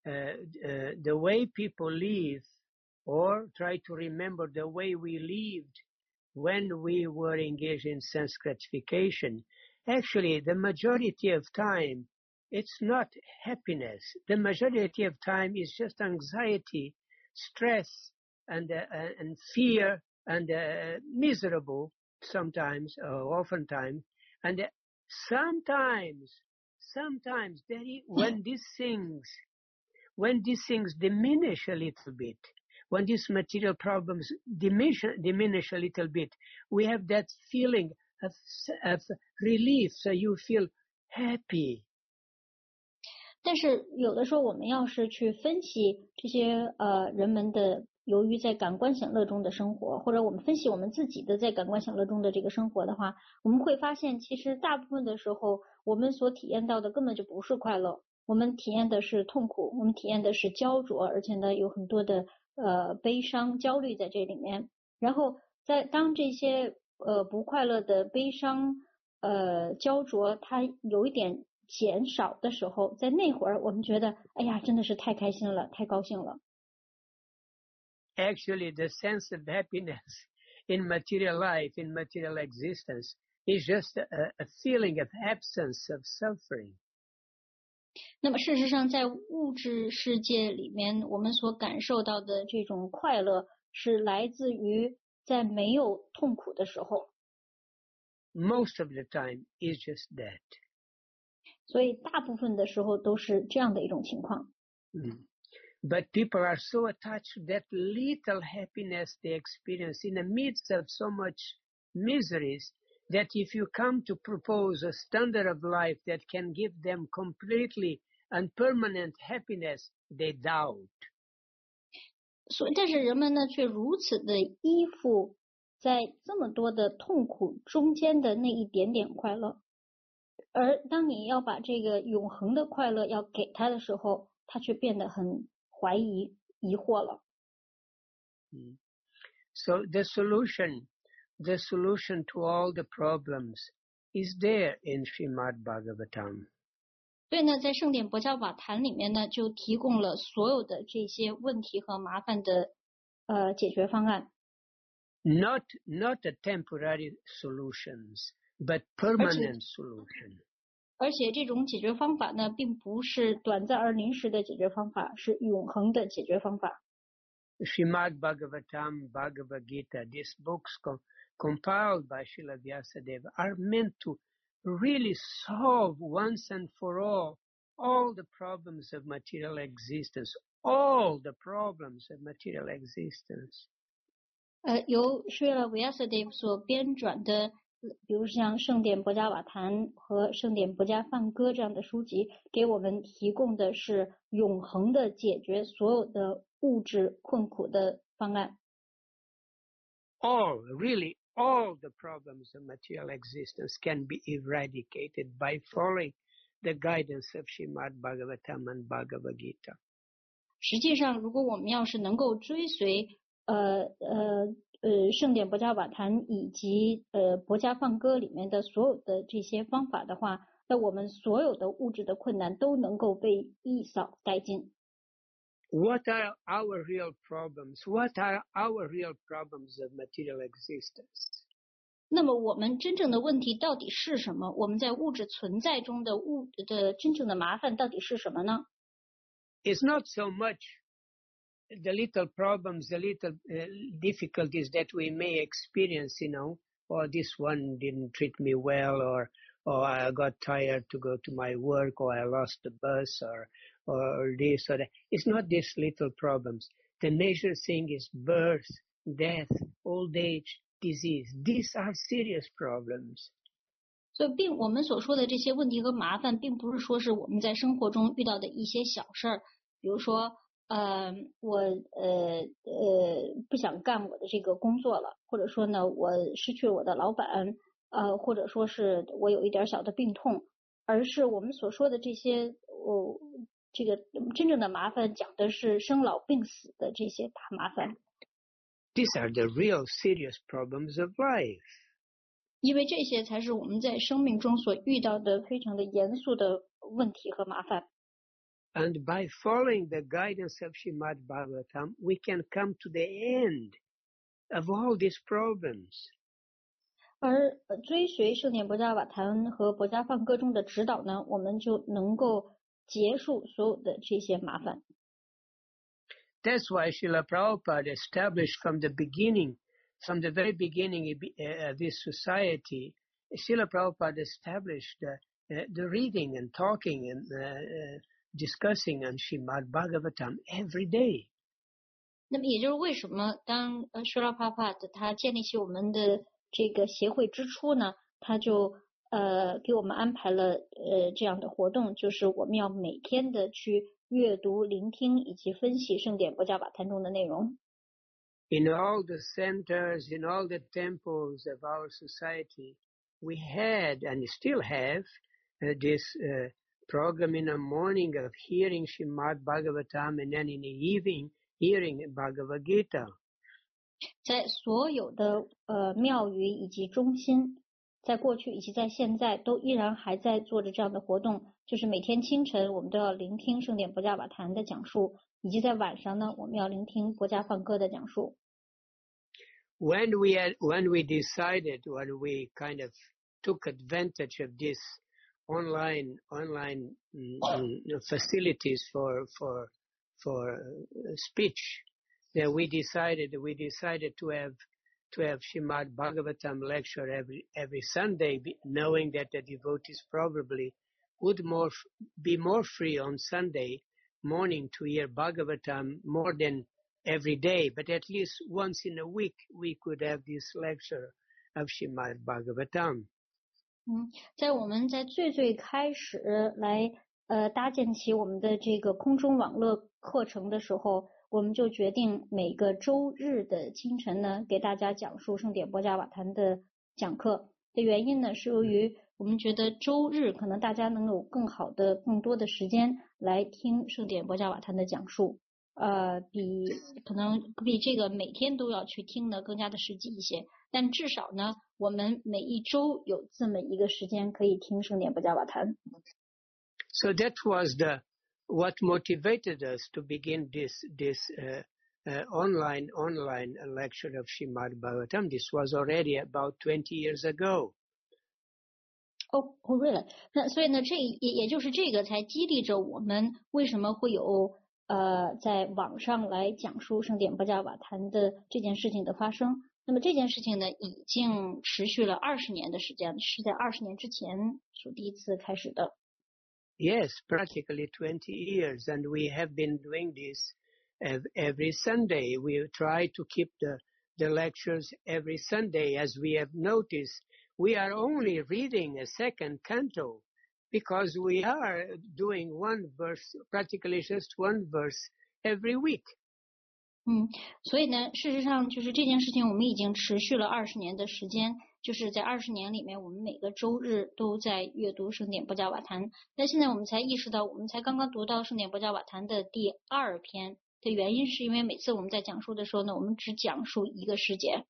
Speaker 2: the way people live, or try to remember the way we lived when we were engaged in sense gratification, actually the majority of time it's not happiness. The majority of time is just anxiety, stress, and fear, and miserable sometimes, oftentimes, and sometimes when these things diminish a little bit, when these material problems diminish a little bit, we have that feeling of relief, so you feel happy.
Speaker 4: 但是有的时候我们要是去分析这些人们的由于在感官享乐中的生活，或者我们分析我们自己的在感官享乐中的这个生活的话，我们会发现其实大部分的时候我们所体验到的根本就不是快乐，我们体验的是痛苦，我们体验的是焦灼，而且呢有很多的悲伤焦虑在这里面。然后当这些不快乐的悲伤焦灼它有一点减少的时候，在那会儿我们觉得哎呀真的是太开心了，太高兴了。
Speaker 2: Actually, the sense of happiness in material life, in material existence, is just a feeling of absence of suffering.
Speaker 4: 那么事实上，在物质世界里面，我们所感受到的这种快乐，是来自于在没有痛苦的时候。
Speaker 2: Most of the time is just that.
Speaker 4: 所以大部分的时候都是这样的一种情况。
Speaker 2: But people are so attached to that little happiness they experience in the midst of so much miseries that if you come to propose a standard of life that can give them completely and permanent happiness, they doubt.
Speaker 4: 但是人们呢，却如此的依附在这么多的痛苦中间的那一点点快乐，而当你要把这个永恒的快乐要给他的时候，他却变得很怀疑、疑惑了。
Speaker 2: So the solution to all the problems is there in Srimad Bhagavatam.
Speaker 4: 所以呢，在圣典博伽瓦坛里面呢，就提供了所有的这些问题和麻烦的解决方案。
Speaker 2: Not a temporary solutions, but permanent solution.
Speaker 4: 而且这种解决方法呢，并不是短暂而临时的解决方法，是永恒的解决方法。
Speaker 2: Srimad Bhagavatam, Bhagavad Gita, these books compiled by Srila Vyasadeva are meant to really solve once and for all the problems of material existence, all the problems of material existence.
Speaker 4: 由 Srila Vyasadeva 所编纂的，比如像圣典博伽瓦坛和圣典博伽梵歌这样的书籍，给我们提供的是永恒的解决所有的物质困苦的方案。
Speaker 2: Really all the problems of material existence can be eradicated by following the guidance of Srimad Bhagavatam and Bhagavad Gita.
Speaker 4: 实际上，如果我们要是能够追随圣典博伽瓦坛以及博伽梵歌里面的所有的这些方法的话，那我们所有的物质的困难都能够被一扫殆尽。
Speaker 2: What are our real problems? What are our real problems of material existence?
Speaker 4: 那么我们真正的问题到底是什么？我们在物质存在中的真正的麻烦到底是什么呢？
Speaker 2: It's not so much the little problems, the little difficulties that we may experience, or this one didn't treat me well, or I got tired to go to my work, or I lost the bus, or this or that. It's not these little problems. The major thing is birth, death, old age, disease. These are serious problems.
Speaker 4: 所以我们所说的这些问题和麻烦，并不是说是我们在生活中遇到的一些小事儿，比如说我不想干我的这个工作了，或者说呢我失去了我的老板，或者说是我有一点小的病痛，而是我们所说的这些这个真正的麻烦，讲的是生老病死的这些大麻烦。
Speaker 2: These are the real serious problems of life.
Speaker 4: 因为这些才是我们在生命中所遇到的非常的严肃的问题和麻烦。
Speaker 2: And by following the guidance of Srimad Bhagavatam, we can come to the end of all these problems.
Speaker 4: 而追随圣典博伽瓦坛和博伽梵歌中的指导呢，我们就能够结束所有的这些麻烦。
Speaker 2: That's why Srila Prabhupada established from the very beginning of this society, Srila Prabhupada established the reading and talking and discussing on Srimad Bhagavatam every day.
Speaker 4: 那么也就是为什么当Srila Prabhupada 他建立起我们的这个协会之初呢，他就给我们安排了这样的活动，就是我们要每天的去阅读、聆听以及分析圣典博伽瓦坛中的内容。
Speaker 2: In all the centers, in all the temples of our society, we had and still have this program in the morning of hearing Srimad Bhagavatam and then in the evening hearing Bhagavad Gita.
Speaker 4: 在所有的庙宇以及中心，在过去以及在现在都依然还在做着这样的活动，就是每天清晨我们都要聆听圣典博伽瓦坛的讲述，以及在晚上呢我们要聆听博伽梵歌的讲述。
Speaker 2: When we decided, when we kind of took advantage of this online facilities for speech, that we decided to have Srimad Bhagavatam lecture every Sunday, knowing that the devotees probably would be more free on Sunday morning to hear Bhagavatam more than every day, but at least once in a week we could have this lecture of Srimad Bhagavatam.
Speaker 4: 在我们在最开始来搭建起我们的这个空中网络课程的时候，我们就决定每个周日的清晨呢，给大家讲述圣典波迦瓦坛的讲课。的原因呢，是由于我们觉得周日可能大家能有更多的时间来听圣典波迦瓦坛的讲述，比这个每天都要去听呢更加的实际一些。但至少呢，我们每一周有这么一个时间可以听圣典波迦瓦坛。
Speaker 2: So that was what motivated us to begin this online lecture of Srimad Bhagavatam. This was already about 20 years ago.
Speaker 4: Really? 那所以呢，这也就是这个才激励着我们为什么会有在网上来讲述圣典波迦瓦坛的这件事情的发生。那么这件事情呢，已经持续了20年的时间，是在20年之前所第一次开始的。
Speaker 2: Yes, practically 20 years, and we have been doing this every Sunday. We try to keep the lectures every Sunday. As we have noticed, we are only reading a second canto because we are doing one verse, practically just one verse every week.
Speaker 4: 所以呢，事实上就是这件事情我们已经持续了20年的时间，就是在20年里面，我们每个周日都在阅读圣典波迦瓦坛。但现在我们才意识到，我们才刚刚读到圣典波迦瓦坛的第2篇的原因，是因为每次我们在讲述的时候呢，我们只讲述一个诗节。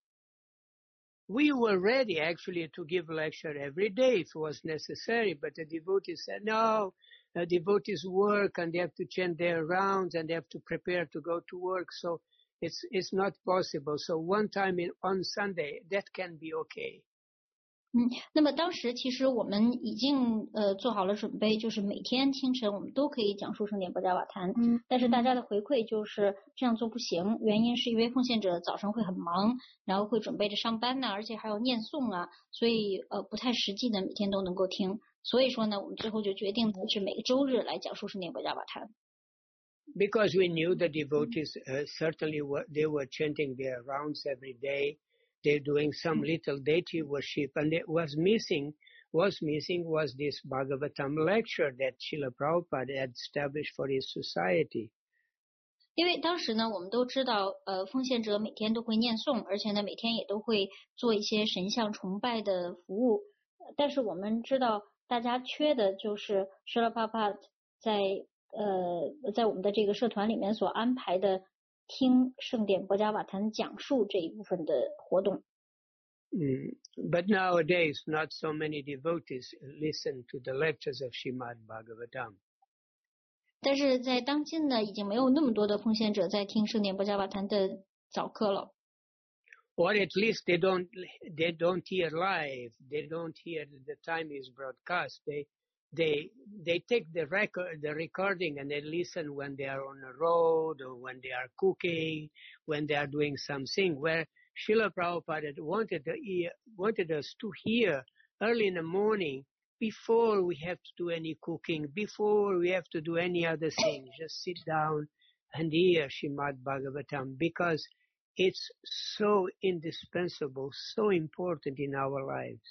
Speaker 2: We were ready actually to give lecture every day if it was necessary, but the devotees said no. The devotees work and they have to change their rounds and they have to prepare to go to work, so it's not possible. So one time on Sunday that can be okay.
Speaker 4: 那么当时其实我们已经做好了准备，就是每天清晨我们都可以讲述圣典波迦瓦坛。但是大家的回馈就是这样做不行，原因是因为奉献者早上会很忙，然后会准备着上班呢，而且还有念诵啊，所以不太实际的每天都能够听。所以说呢，我们最后就决定是每个周日来讲述圣典波迦瓦坛。
Speaker 2: Because we knew the devotees certainly they were chanting their rounds every day. They're doing some little deity worship, and it was missing was this Bhagavatam lecture that Srila Prabhupada had established for his society.
Speaker 4: 因为当时呢，我们都知道，奉献者每天都会念诵，而且呢，每天也都会做一些神像崇拜的服务。但是我们知道，大家缺的就是Srila Prabhupada在我们的这个社团里面所安排的听圣典波迦瓦坛讲述这一部分的活动。
Speaker 2: But nowadays, not so many devotees listen to the lectures of Srimad Bhagavatam.
Speaker 4: 但是在当今呢，已经没有那么多的奉献者在听圣典波迦瓦坛的早课了。
Speaker 2: Or at least they don't hear live. They don't hear the time is broadcast. They take the recording and they listen when they are on the road or when they are cooking, when they are doing something. Where Srila Prabhupada wanted us to hear early in the morning before we have to do any cooking, before we have to do any other thing. Just sit down and hear Srimad Bhagavatam because it's so indispensable, so important in our lives.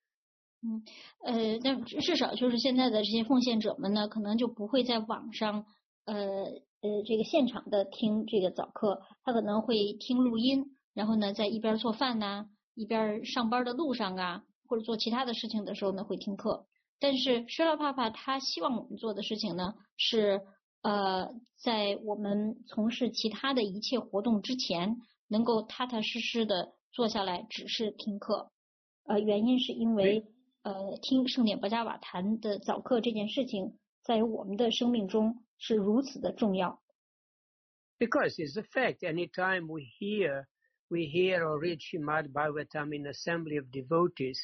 Speaker 4: 但至少就是现在的这些奉献者们呢，可能就不会在网上这个现场的听这个早课，他可能会听录音，然后呢在一边做饭呐，一边上班的路上啊，或者做其他的事情的时候呢会听课。但是Srila Prabhupada他希望我们做的事情呢是在我们从事其他的一切活动之前，能够踏踏实实的坐下来只是听课。原因是因为听圣典波迦瓦坛的早课这件事情，在我们的生命中是如此的重要。
Speaker 2: Because it's a fact. Anytime we hear or read Srimad Bhagavatam in assembly of devotees,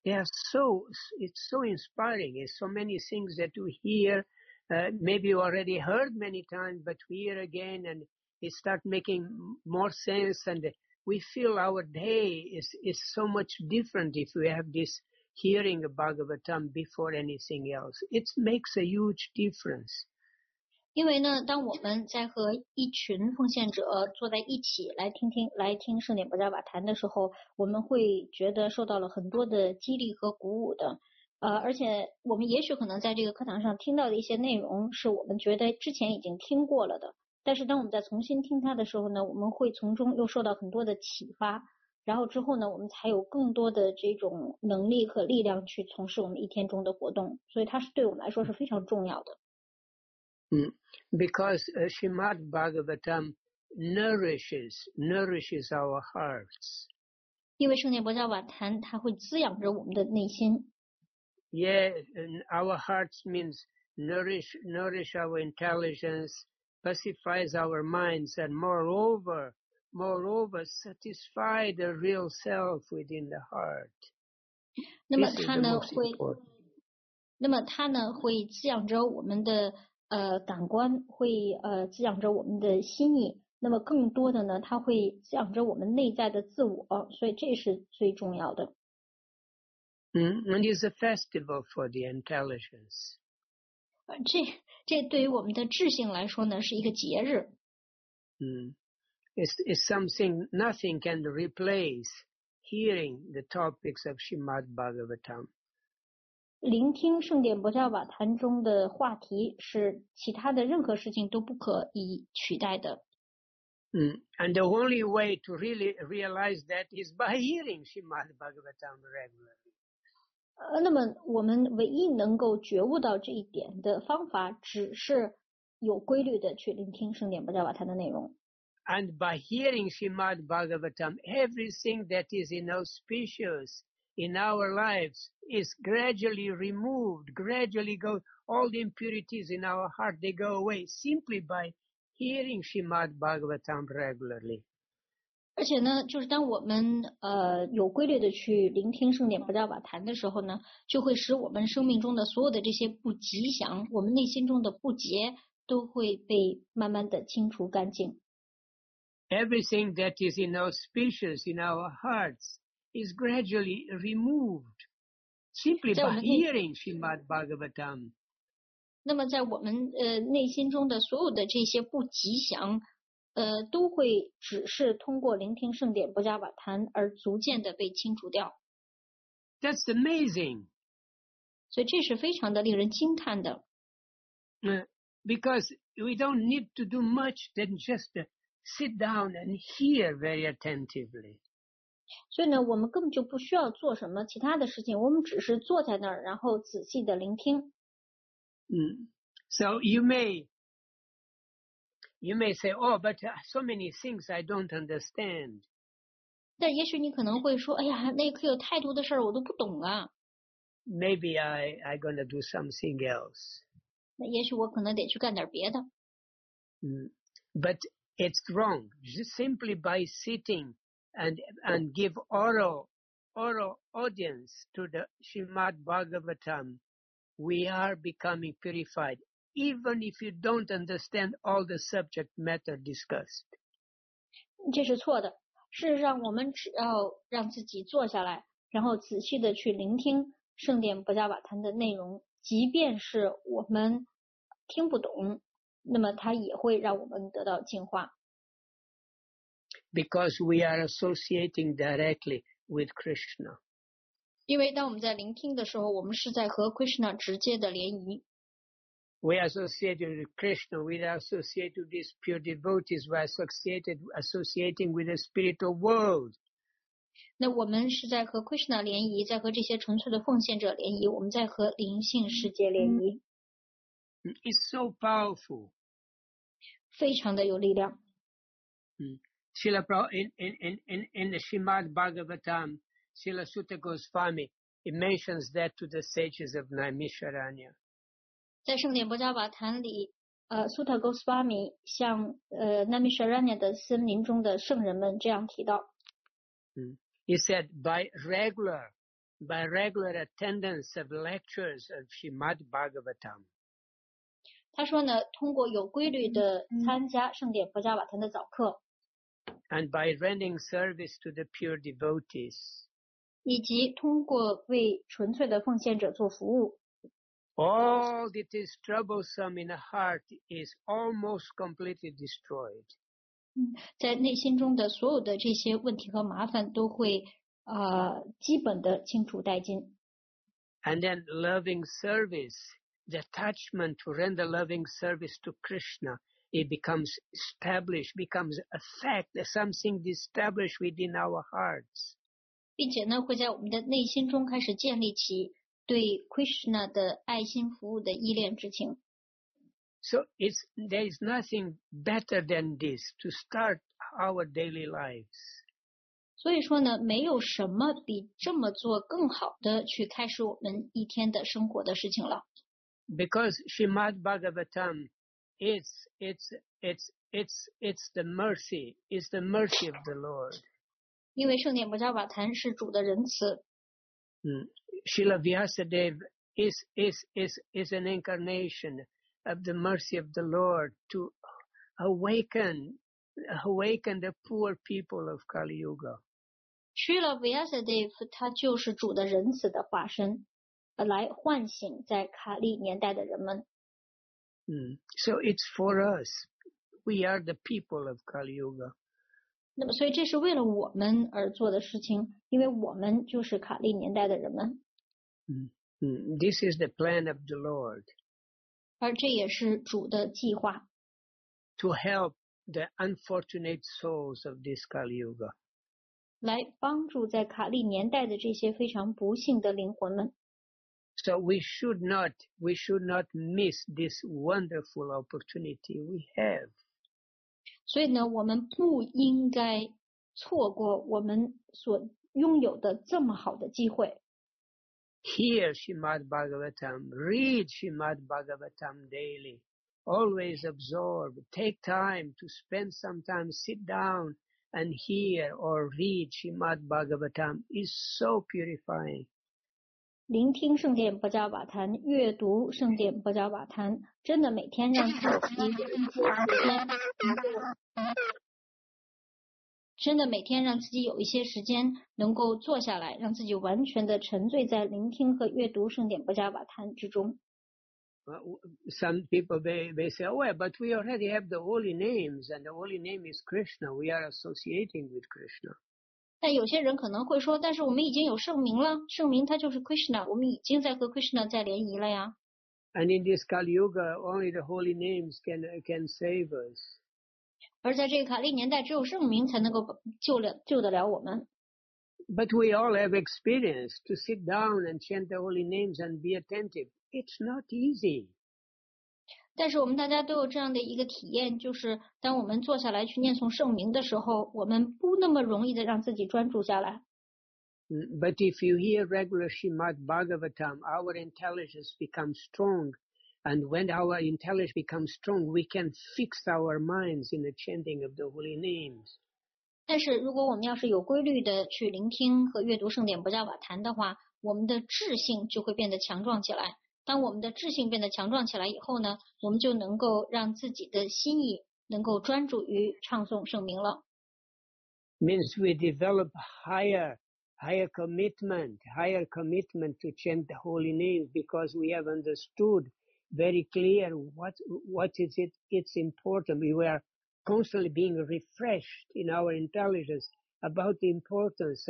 Speaker 2: it's so inspiring. It's so many things that we hear, maybe you already heard many times, but we hear again and it start making more sense, and we feel our day is so much different if we have this hearing Bhagavatam before anything else. It makes a huge difference.
Speaker 4: 因为呢，当我们在和一群奉献者坐在一起来听圣典博伽瓦谈的时候，我们会觉得受到了很多的激励和鼓舞的。而且我们也许可能在这个课堂上听到的一些内容是我们觉得之前已经听过了的，但是当我们再重新听它的时候呢，我们会从中又受到很多的启发，然后之后呢，我们才有更多的这种能力和力量去从事我们一天中的活动，所以它是对我们来说是非常重要的。
Speaker 2: Because Srimad Bhagavatam nourishes our hearts.
Speaker 4: 因为圣典博伽瓦谈它会滋养着我们的内心。
Speaker 2: Yeah, and our hearts means nourish our intelligence, pacifies our minds, and moreover satisfy the real self within the heart.
Speaker 4: 那么它呢会滋养着我们的感官，会滋养着我们的心意。那么更多的呢，它会滋养着我们内在的自我，所以这是最重要的。
Speaker 2: And it's a festival for the intelligence.
Speaker 4: 这对于我们的智性来说呢，是一个节日。
Speaker 2: It's something nothing can replace hearing the topics of Srimad Bhagavatam.
Speaker 4: 聆听圣典博伽瓦谈中的话题是其他的任何事情都不可以取代的。
Speaker 2: And the only way to really realize that is by hearing Srimad Bhagavatam regularly.
Speaker 4: 那么我们唯一能够觉悟到这一点的方法，只是有规律的去聆听圣典博伽瓦谈的内容。
Speaker 2: And by hearing Srimad Bhagavatam, everything that is inauspicious in our lives is gradually removed, gradually go, all the impurities in our heart, they go away simply by hearing Srimad Bhagavatam regularly.
Speaker 4: 而且呢，就是当我们有规律的去聆听圣典博伽瓦谈的时候呢，就会使我们生命中的所有的这些不吉祥，我们内心中的不洁，都会被慢慢的清除干净。
Speaker 2: Everything that is inauspicious in our hearts is gradually removed simply by hearing Srimad Bhagavatam.
Speaker 4: 那么在我们内心中的所有的这些不吉祥，都会只是通过聆听圣典博伽瓦谈而逐渐的被清除掉。
Speaker 2: That's amazing.
Speaker 4: 所以这是非常的令人惊叹的。
Speaker 2: Because we don't need to do much than just sit down and hear very attentively.
Speaker 4: 所以呢，我们根本就不需要做什么其他的事情，我们只是坐在那儿，然后仔细的聆听。
Speaker 2: So you may say, oh, but so many things I don't understand.
Speaker 4: 但也许你可能会说，哎呀，那课有太多的事儿我都不懂啊。
Speaker 2: Maybe I'm gonna do something else.
Speaker 4: 那也许我可能得去干点别的。
Speaker 2: But it's wrong. Just simply by sitting and give oral audience to the Srimad Bhagavatam, we are becoming purified, even if you don't understand all the subject matter discussed.
Speaker 4: 这是错的。事实上，我们只要让自己坐下来，然后仔细的去聆听圣典博伽瓦谈的内容，即便是我们听不懂，那么它也会让我们得到净化。
Speaker 2: Because we are associating directly with Krishna.
Speaker 4: 因为当我们在聆听的时候，我们是在和 Krishna 直接的联谊。
Speaker 2: We are associated with Krishna. We are associated with these pure devotees. We are associating with the spiritual world.
Speaker 4: 那我们是在和 Krishna 联谊，在和这些纯粹的奉献者联谊，我们在和灵性世界联谊。
Speaker 2: It's so powerful.
Speaker 4: 非常的有力量。
Speaker 2: Srila in the Srimad Bhagavatam, Srila Sutta Goswami, it mentions that to the sages of Naimisharanya.
Speaker 4: 在圣典博伽瓦谈里Sutta Goswami 向Naimisharanya 的森林中的圣人们这样提到。
Speaker 2: He said, by regular by regular attendance of lectures of Srimad Bhagavatam.
Speaker 4: 他说呢，通过有规律的参加圣典佛家瓦坛的早课，
Speaker 2: and by rendering service to the pure devotees.
Speaker 4: 以及通过为纯粹的奉献者做服务，
Speaker 2: All that is troublesome in the heart is almost completely destroyed.
Speaker 4: 在内心中的所有的这些问题和麻烦都会基本的清除殆尽。
Speaker 2: And then loving service, the attachment to render loving service to Krishna, it becomes established, becomes a fact, something established within our hearts.
Speaker 4: 并且呢，会在我们的内心中开始建立起对 Krishna 的爱心服务的依恋之情。
Speaker 2: So there is nothing better than this to start our daily lives.
Speaker 4: 所以说呢，没有什么比这么做更好的去开始我们一天的生活的事情了。
Speaker 2: Because Srimad Bhagavatam, it's the mercy, it's the mercy of the Lord.
Speaker 4: 因为圣典佛家瓦坛是主的仁慈，
Speaker 2: Srila Vyasadeva is an incarnation of the mercy of the Lord to awaken the poor people of Kali Yuga.
Speaker 4: Srila Vyasadeva 他就是主的仁慈的化身，来唤醒在卡利年代的人们。
Speaker 2: So it's for us. We are the people of Kali Yuga.
Speaker 4: 那么，所以这是为了我们而做的事情，因为我们就是卡利年代的人们。
Speaker 2: This is the plan of the Lord.
Speaker 4: 而这也是主的计划，
Speaker 2: To help the unfortunate souls of this Kali Yuga.
Speaker 4: 来帮助在卡利年代的这些非常不幸的灵魂们。
Speaker 2: So we should not miss this wonderful opportunity we have.
Speaker 4: 所以呢，我们不应该错过我们所拥有的这么好的机会。
Speaker 2: Hear Srimad Bhagavatam, read Srimad Bhagavatam daily, always absorb, take time to spend some time, sit down and hear or read Srimad Bhagavatam is so purifying.
Speaker 4: 聆听圣典佛教瓦坛，阅读圣典佛教瓦坛，真的每天让自己有一些时间，真的每天让自己有一些时间能够坐下来，让自己完全的沉醉在聆听和阅读圣典佛教瓦坛之中。
Speaker 2: Some people they say, oh, but we already have the holy names, and the holy name is Krishna. We are associating with Krishna.
Speaker 4: 但有些人可能会说，但是我们已经有圣名了，圣名它就是 Krishna， 我们已经在和 Krishna 在联谊了呀。
Speaker 2: And in this Kali Yuga, only the holy names can save us.
Speaker 4: 而在这个卡利年代，只有圣名才能够救得了我们。
Speaker 2: But we all have experience to sit down and chant the holy names and be attentive. It's not easy.
Speaker 4: 但是我们大家都有这样的一个体验，就是当我们坐下来去念诵圣名的时候，我们不那么容易的让自己专注下来。
Speaker 2: But if you hear regular Srimad Bhagavatam, our intelligence becomes strong. And when our intelligence becomes strong, we can fix our minds in the chanting of the holy names.
Speaker 4: 但是如果我们要是有规律的去聆听和阅读圣典佛教瓦坛的话，我们的智性就会变得强壮起来。当我们的智性变得强壮起来以后呢，我们就能够让自己的心意能够专注于唱诵圣名了。
Speaker 2: Means we develop higher commitment to chant the holy names because we have understood very clear what is it. It's important. We are constantly being refreshed in our intelligence about the importance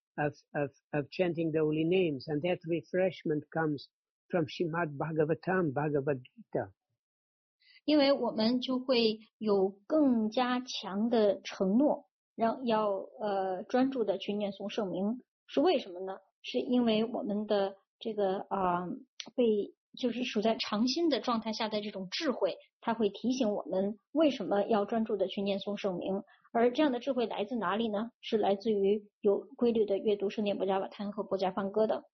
Speaker 2: of chanting the holy names, and that refreshment comes from Srimad Bhagavatam, Bhagavad Gita.
Speaker 4: 因为我们就会有更加强的承诺，要专注的去念诵圣名，是为什么呢？是因为我们的这个被就是处在常心的状态下的这种智慧，它会提醒我们为什么要专注的去念诵圣名。而这样的智慧来自哪里呢？是来自于有规律的阅读圣典钵伽瓦坛和钵伽梵歌的。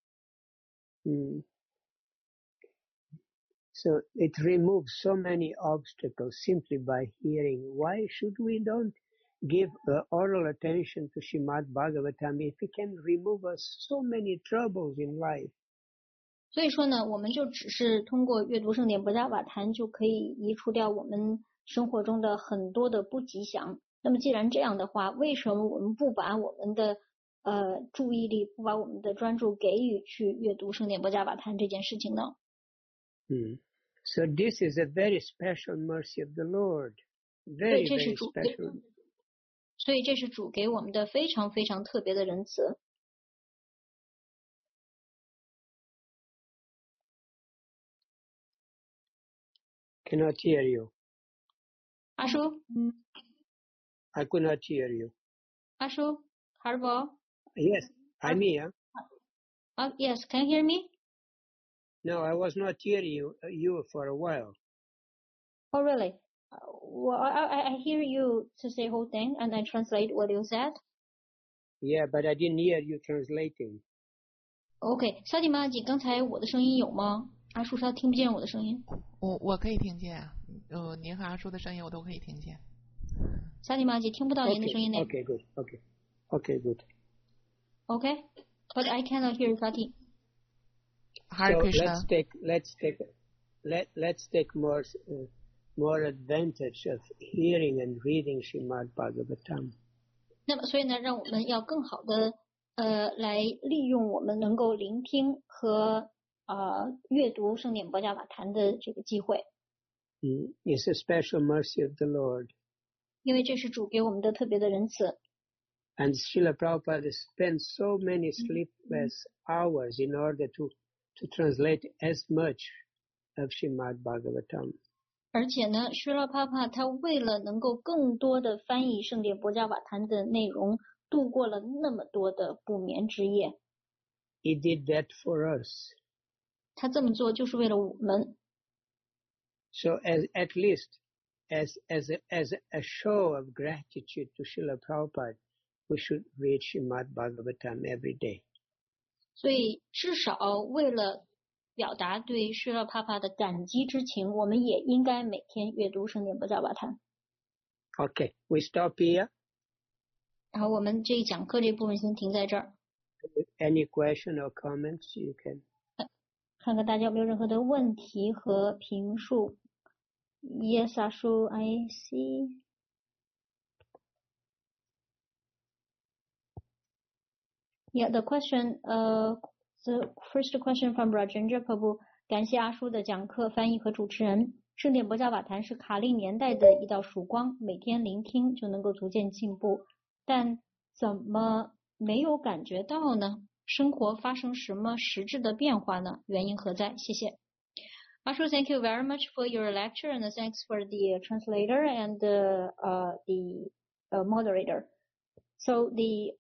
Speaker 2: So it removes so many obstacles simply by hearing. Why should we don't give oral attention to Srimad Bhagavatam, it can remove us so many troubles in life.
Speaker 4: 所以说呢，我们就只是通过阅读圣典博伽瓦坛就可以移除掉我们生活中的很多的不吉祥。那么既然这样的话，为什么我们不把我们的注意力，不把我们的专注给予去阅读圣典博伽瓦坛这件事情呢
Speaker 2: ？So this is a very special mercy of the Lord. Very, very special.
Speaker 4: 所以这是主给我们的非常非常特别的仁慈。
Speaker 2: Cannot hear you.
Speaker 4: 阿叔
Speaker 2: I could not hear you.
Speaker 4: 阿叔 Harbo?
Speaker 2: Yes, I'm here.
Speaker 4: Yes, can you hear me?
Speaker 2: No, I was not hearing you for a while.
Speaker 4: Oh, really? Well, I hear you to say whole thing, and I translate what you said.
Speaker 2: Yeah, but I didn't hear you translating.
Speaker 4: Okay, 萨蒂玛吉，刚才我的声音有吗？阿叔他听不见我的声音。
Speaker 3: 我可以听见啊，您和阿叔的声音我都可以听见。
Speaker 4: 萨蒂玛吉听不到您的声音呢。
Speaker 2: Okay, good. Okay, good.
Speaker 4: Okay, but I cannot hear Sati.
Speaker 3: Hare Krishna.
Speaker 2: Let's take more advantage of hearing and reading Srimad Bhagavatam.
Speaker 4: 那么，所以呢，让我们要更好的来利用我们能够聆听和阅读圣典博伽瓦坛的这个机会。
Speaker 2: It's a special mercy of the Lord.
Speaker 4: 因为这是主给我们的特别的仁慈。
Speaker 2: And Srila Prabhupada spent so many sleepless hours in order to translate as much of Srimad Bhagavatam.
Speaker 4: 而且呢，施拉帕帕他为了能够更多的翻译圣典博伽瓦坛的内容，度过了那么多的不眠之夜。
Speaker 2: He did that for us.
Speaker 4: 他这么做就是为了我们。
Speaker 2: So at least as a show of gratitude to Srila Prabhupada, we should read Srimad Bhagavatam every day.
Speaker 4: 所以至少为了表达对施拉帕帕的感激之情，我们也应该每天阅读圣典博伽瓦坛。
Speaker 2: Okay, we stop here.
Speaker 4: 然后我们这一讲课这部分先停在这儿。
Speaker 2: Any question or comments you can?
Speaker 4: 看看大家有没有任何的问题和评述。Yes, Ashu, I see. Yeah, the first question from Rajendra Prabhu. 感谢阿叔的讲课、翻译和主持人。圣典博伽瓦坛是卡利年代的一道曙光，每天聆听就能够逐渐进步。但怎么没有感觉到呢？生活发生什么实质的变化呢？原因何在？谢谢。Ashu, thank you very much for your lecture and thanks for the translator and the moderator. So the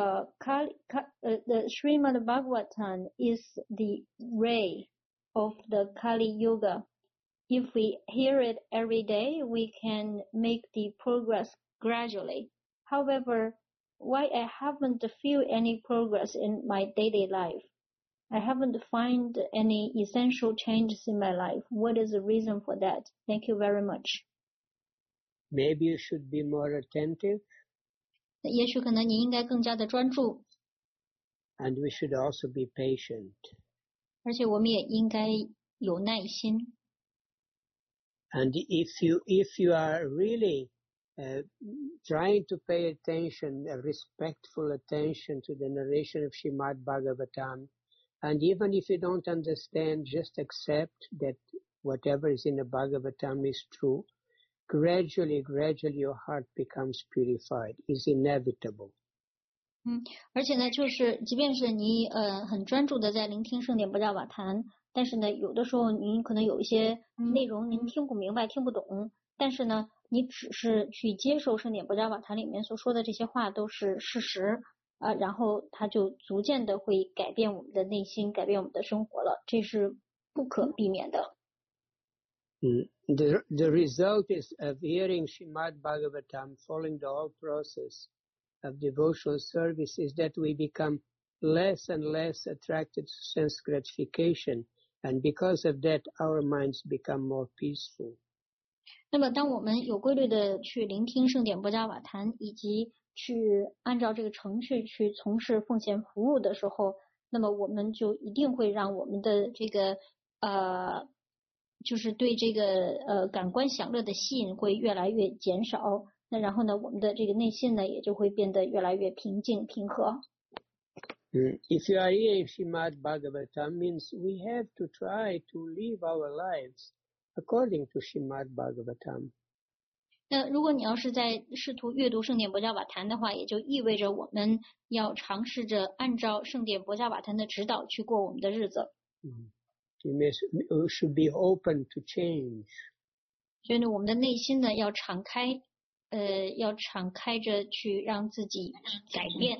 Speaker 4: Srimad Bhagavatam is the ray of the Kali Yuga. If we hear it every day, we can make the progress gradually. However, why I haven't feel any progress in my daily life? I haven't find any essential changes in my life. What is the reason for that? Thank you very much.
Speaker 2: Maybe you should be more attentive.
Speaker 4: 也许可能你应该更加的专注。
Speaker 2: And we should also be patient.
Speaker 4: 而且我们也应该有耐心。
Speaker 2: And if you are really trying to pay attention, respectful attention to the narration of Srimad Bhagavatam, and even if you don't understand, just accept that whatever is in the Bhagavatam is true. Gradually, your heart becomes purified. It's inevitable.
Speaker 4: 而且呢，就是即便是你很专注的在聆听圣典博伽瓦坛，但是呢，有的时候您可能有一些内容您听不明白、听不懂，但是呢，你只是去接受圣典博伽瓦坛里面所说的这些话都是事实然后它就逐渐的会改变我们的内心，改变我们的生活了，这是不可避免的。
Speaker 2: The result is of hearing Srimad Bhagavatam, following the whole process of devotional service, is that we become less and less attracted to sense gratification, and because of that, our minds become more peaceful.
Speaker 4: 那么当我们有规律的去聆听圣典博伽瓦坛，以及去按照这个程序去从事奉献服务的时候，那么我们就一定会让我们的这个就是对这个感官享乐的吸引会越来越减少。那然后呢，我们的这个内心呢也就会变得越来越平静平和。
Speaker 2: If you are hearing Srimad Bhagavatam, means we have to try to live our lives according to Srimad Bhagavatam.
Speaker 4: 那如果你要是在试图阅读圣典博伽瓦坛的话，也就意味着我们要尝试着按照圣典博伽瓦坛的指导去过我们的日子。
Speaker 2: We should be open to change.
Speaker 4: 所以呢，我们的内心呢要敞开，要敞开着去让自己改变。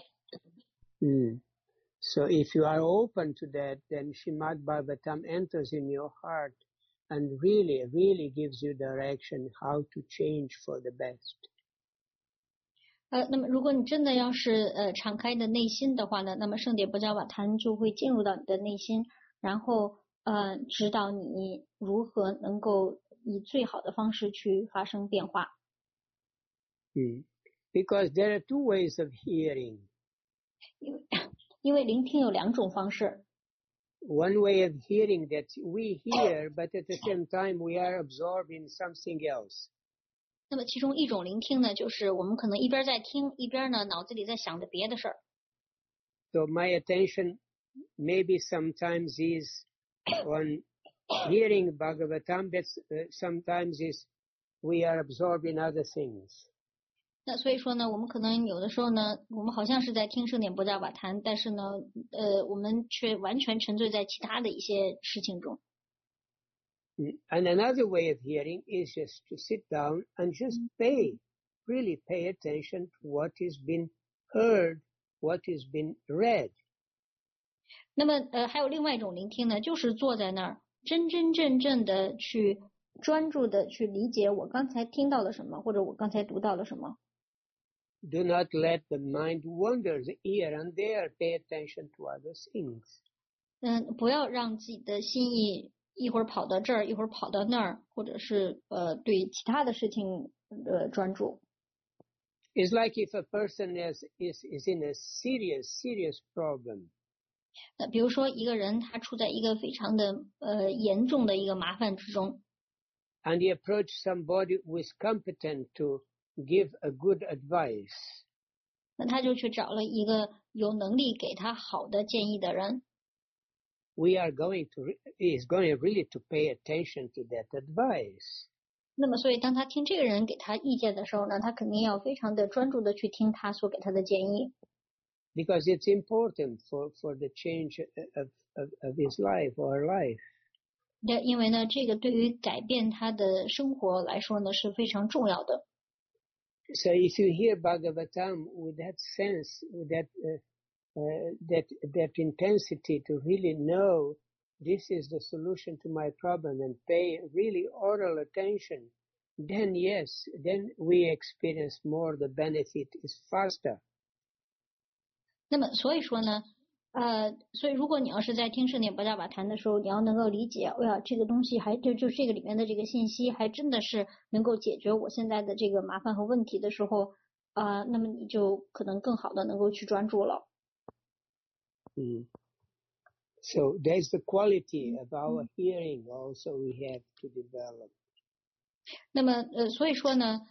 Speaker 2: So if you are open to that, then Srimad Bhagavatam enters in your heart and really, really gives you direction how to change for the best.
Speaker 4: 那么如果你真的要是敞开的内心的话呢，那么圣典博伽瓦坛就会进入到你的内心，然后指导你如何能够以最好的方式去发生变化。
Speaker 2: Because there are two ways of hearing.
Speaker 4: 因为聆听有两种方式。
Speaker 2: One way of hearing that we hear, but at the same time we are absorbed in something else.
Speaker 4: 那么其中一种聆听呢，就是我们可能一边在听，一边呢脑子里在想着别的事儿。
Speaker 2: So my attention maybe sometimes is on hearing Bhagavatam, but sometimes is we are absorbed in other things.
Speaker 4: 那所以说呢，我们可能有的时候呢，我们好像是在听圣典博伽瓦坛，但是呢，我们却完全沉醉在其他的一些事情中。
Speaker 2: And another way of hearing is just to sit down and just really pay attention to what is being heard, what is being read.
Speaker 4: 那么还有另外一种聆听呢，就是坐在那儿，真真正正的去专注的去理解我刚才听到了什么，或者我刚才读到了什么。
Speaker 2: Do not let the mind wander here and there. Pay attention to other things.
Speaker 4: 不要让自己的心意一会儿跑到这儿，一会儿跑到那儿，或者是对其他的事情专注。
Speaker 2: It's like if a person is in a serious problem.
Speaker 4: 比如说一个人他处在一个非常的严重的一个麻烦之中。
Speaker 2: And he approached somebody who is competent to give a good advice.
Speaker 4: 那他就去找了一个有能力给他好的建议的人。
Speaker 2: He is going really to pay attention to that advice.
Speaker 4: 那么，所以当他听这个人给他意见的时候呢，他肯定要非常的专注的去听他所给他的建议。
Speaker 2: Because it's important for the change of his life or her life.
Speaker 4: 因为呢，这个对于改变他的生活来说呢是非常重要的。
Speaker 2: So if you hear Bhagavatam with that sense, with that intensity to really know this is the solution to my problem and pay really oral attention, then yes, then we experience more, the benefit is faster.
Speaker 4: 那么所以说呢，所以如果你要是在听圣典博伽瓦坛的时候，你要能够理解，哎呀，这个东西还就这个里面的这个信息还真的是能够解决我现在的这个麻烦和问题的时候，那么你就可能更好的能够去专注了。
Speaker 2: So there's the quality of our hearing also we have to develop.
Speaker 4: 那么所以说呢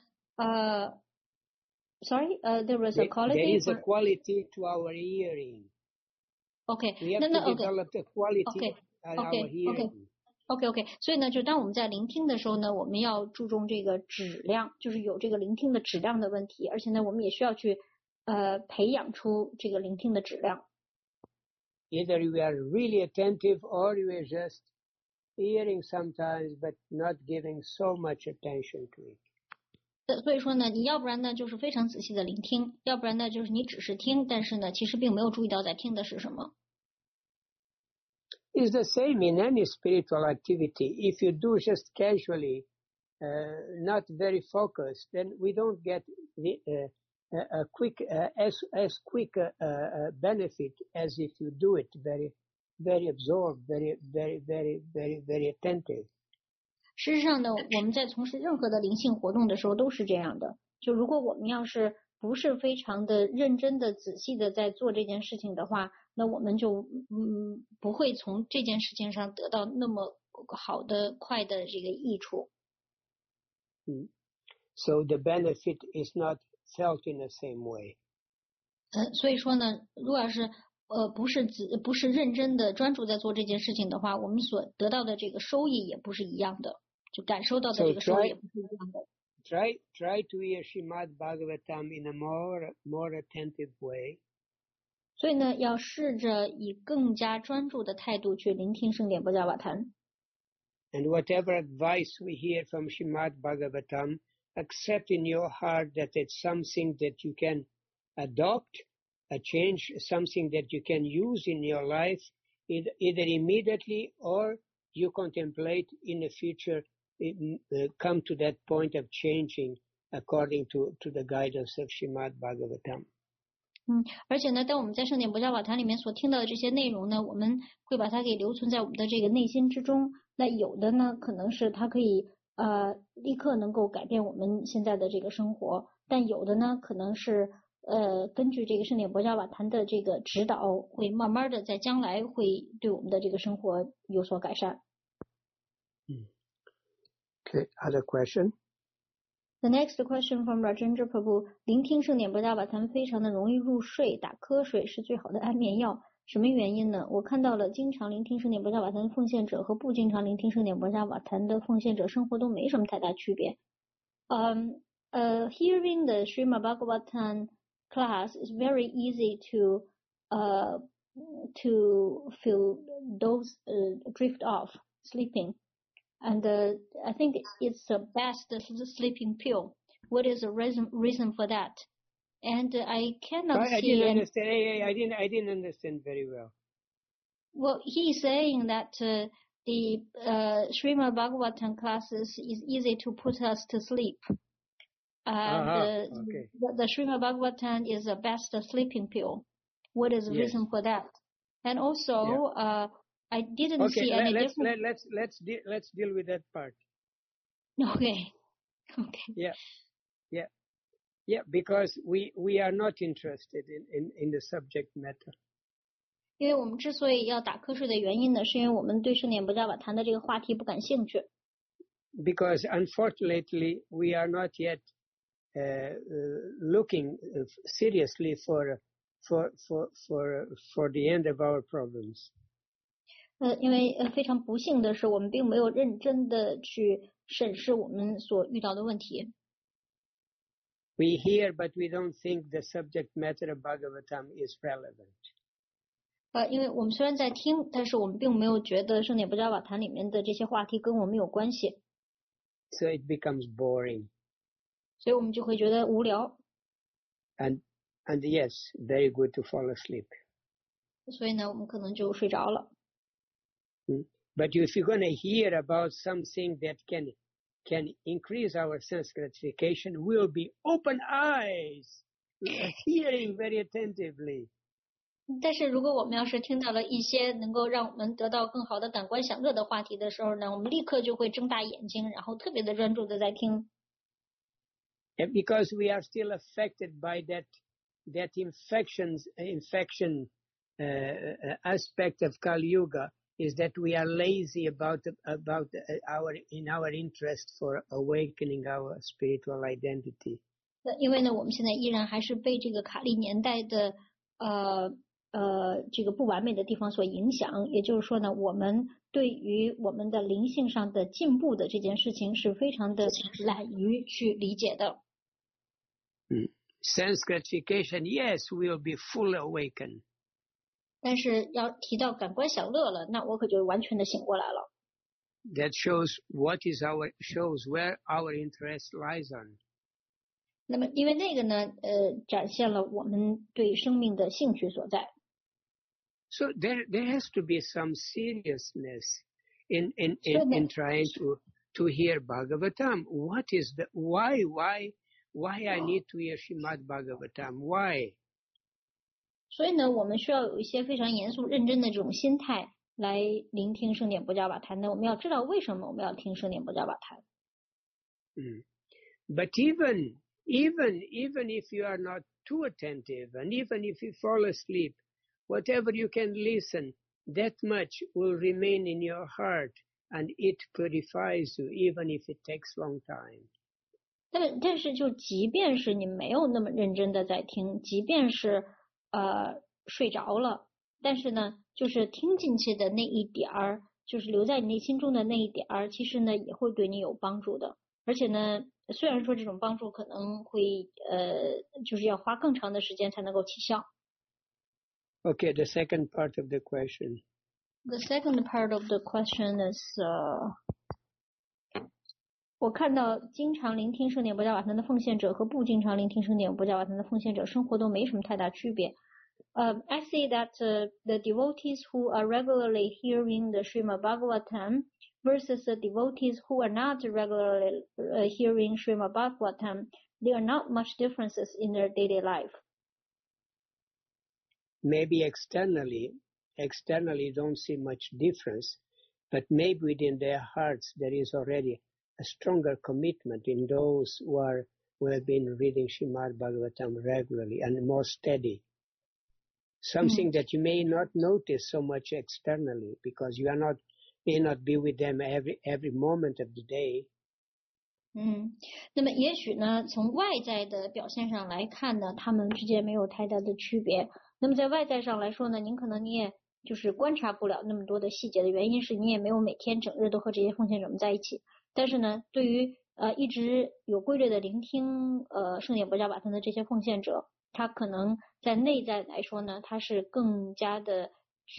Speaker 4: there was a quality.
Speaker 2: There is a quality to our hearing.
Speaker 4: Okay.
Speaker 2: We have to develop the quality of our hearing.
Speaker 4: OK， 所以呢，就当我们在聆听的时候呢，我们要注重这个质量，就是有这个聆听的质量的问题，而且呢，我们也需要去培养出这个聆听的质量。
Speaker 2: Either we are really attentive or we are just hearing sometimes but not giving so much attention to it.
Speaker 4: 所以说呢，你要不然呢就是非常仔细的聆听，要不然呢就是你只是听，但是呢其实并没有注意到在听的是什么。
Speaker 2: It's the same in any spiritual activity. If you do just casually, not very focused, then we don't get as quick benefit as if you do it very absorbed, very attentive.
Speaker 4: 事实上呢，我们在从事任何的灵性活动的时候都是这样的。就如果我们要是不是非常的认真的、仔细的在做这件事情的话，那我们就不会从这件事情上得到那么好的、快的这个益处。
Speaker 2: So the benefit is not felt in the same way.
Speaker 4: 所以说呢，如果要是不是认真的专注在做这件事情的话，我们所得到的这个收益也不是一样的，就感受到的这个收益也不是一样的。
Speaker 2: Try to hear Srimad Bhagavatam in a more attentive way.
Speaker 4: 所以呢，要试着以更加专注的态度去聆听圣典波伽瓦坛。
Speaker 2: And whatever advice we hear from Srimad Bhagavatam, accept in your heart that it's something that you can adopt, a change, something that you can use in your life, either immediately or you contemplate in the future, come to that point of changing according to the guidance of Srimad Bhagavatam.
Speaker 4: 而且呢，当我们在圣典波伽瓦坛里面所听到的这些内容呢，我们会把它给留存在我们的这个内心之中。那有的呢，可能是它可以立刻能够改变我们现在的这个生活，但有的呢，可能是根据这个圣典波伽瓦坛的这个指导，会慢慢的在将来会对我们的这个生活有所改善。
Speaker 2: Okay, other question?
Speaker 4: The next question from Rajendra Prabhu: 聆听圣典波伽瓦坛非常的容易入睡，打瞌睡是最好的安眠药。什么原因呢？我看到了经常聆听圣典波伽瓦坛的奉献者和不经常聆听圣典波伽瓦坛的奉献者生活都没什么太大区别。Hearing the Srimad Bhagavatam class is very easy to feel those drift off sleeping. And I think it's the best sleeping pill. What is the reason for that? And I cannot see.
Speaker 2: I didn't understand. I didn't understand very well.
Speaker 4: Well, he's saying that the Srimad Bhagavatam classes is easy to put us to sleep. And the Srimad Bhagavatam is the best sleeping pill. What is the reason for that? And also, I didn't see any difference.
Speaker 2: Let's deal with that part.
Speaker 4: Okay.
Speaker 2: Yeah, because we are not interested in the subject matter.
Speaker 4: 因为我们之所以要打瞌睡的原因呢，是因为我们对圣典波伽瓦坛的这个话题不感兴趣。
Speaker 2: Because unfortunately, we are not yet looking seriously for the end of our problems.
Speaker 4: 因为非常不幸的是，我们并没有认真的去审视我们所遇到的问题。
Speaker 2: We hear, but we don't think the subject matter of Bhagavatam is relevant.
Speaker 4: 因为我们虽然在听，但是我们并没有觉得圣典波伽瓦坛里面的这些话题跟我们有关系。
Speaker 2: So it becomes boring.
Speaker 4: 所以我们就会觉得无聊。
Speaker 2: And yes, very good to fall asleep.
Speaker 4: 所以呢，我们可能就睡着了。
Speaker 2: But if you're going to hear about something that can increase our sense gratification, we'll be open eyes, hearing very attentively.
Speaker 4: 但是如果我们要是听到了一些能够让我们得到更好的感官享乐的话题的时候呢，我們立刻就会睁大眼睛，然后特别的专注的在听。
Speaker 2: And because we are still affected by that infection aspect of Kali Yuga, is that we are lazy about our interest for awakening our spiritual identity.
Speaker 4: 因为呢，我们现在依然还是被这个卡利年代的这个不完美的地方所影响，也就是说呢，我们对于我们的灵性上的进步的这件事情是非常的懒于去理解的。
Speaker 2: Sense gratification, yes, we will be fully awakened.
Speaker 4: 但是要提到感官享乐了，那我可就完全的醒过来了。
Speaker 2: That shows where our interest lies on.
Speaker 4: 那么因为那个呢，展现了我们对生命的兴趣所在。
Speaker 2: So there has to be some seriousness in trying to hear Bhagavatam. What is why I need to hear Srimad Bhagavatam? Why?
Speaker 4: 所以呢，我们需要有一些非常严肃认真的这种心态来聆听圣典博伽瓦坛呢？我们要知道为什么我们要听圣典博伽瓦坛。
Speaker 2: But even if you are not too attentive, and even if you fall asleep, whatever you can listen, that much will remain in your heart, and it purifies you, even if it takes long time.
Speaker 4: 但是就即便是你没有那么认真的在听，即便是睡着了，但是呢，就是听进去的那一点儿，就是留在你内心中的那一点儿，其实呢也会对你有帮助的。而且呢，虽然说这种帮助可能会就是要花更长的时间才能够起效。
Speaker 2: Okay, the second part of the question.
Speaker 4: The second part of the question is 我看到经常聆听圣典博伽瓦坛的奉献者和不经常聆听圣典博伽瓦坛的奉献者生活都没什么太大区别。I see that the devotees who are regularly hearing the Srimad Bhagavatam versus the devotees who are not regularly hearing Srimad Bhagavatam, there are not much differences in their daily life.
Speaker 2: Maybe externally don't see much difference, but maybe within their hearts there is already a stronger commitment in those who have been reading Srimad Bhagavatam regularly and more steady. Something that you may not notice so much externally because you may not be with them every moment of the day.
Speaker 4: 那么也许呢，从外在的表现上来看呢，他们之间没有太大的区别。那么在外在上来说呢，您可能你也就是观察不了那么多的细节的原因是你也没有每天整日都和这些奉献者们在一起。但是呢，对于一直有规律的聆听圣典博伽瓦坛的这些奉献者，他可能在内在来说呢，他是更加的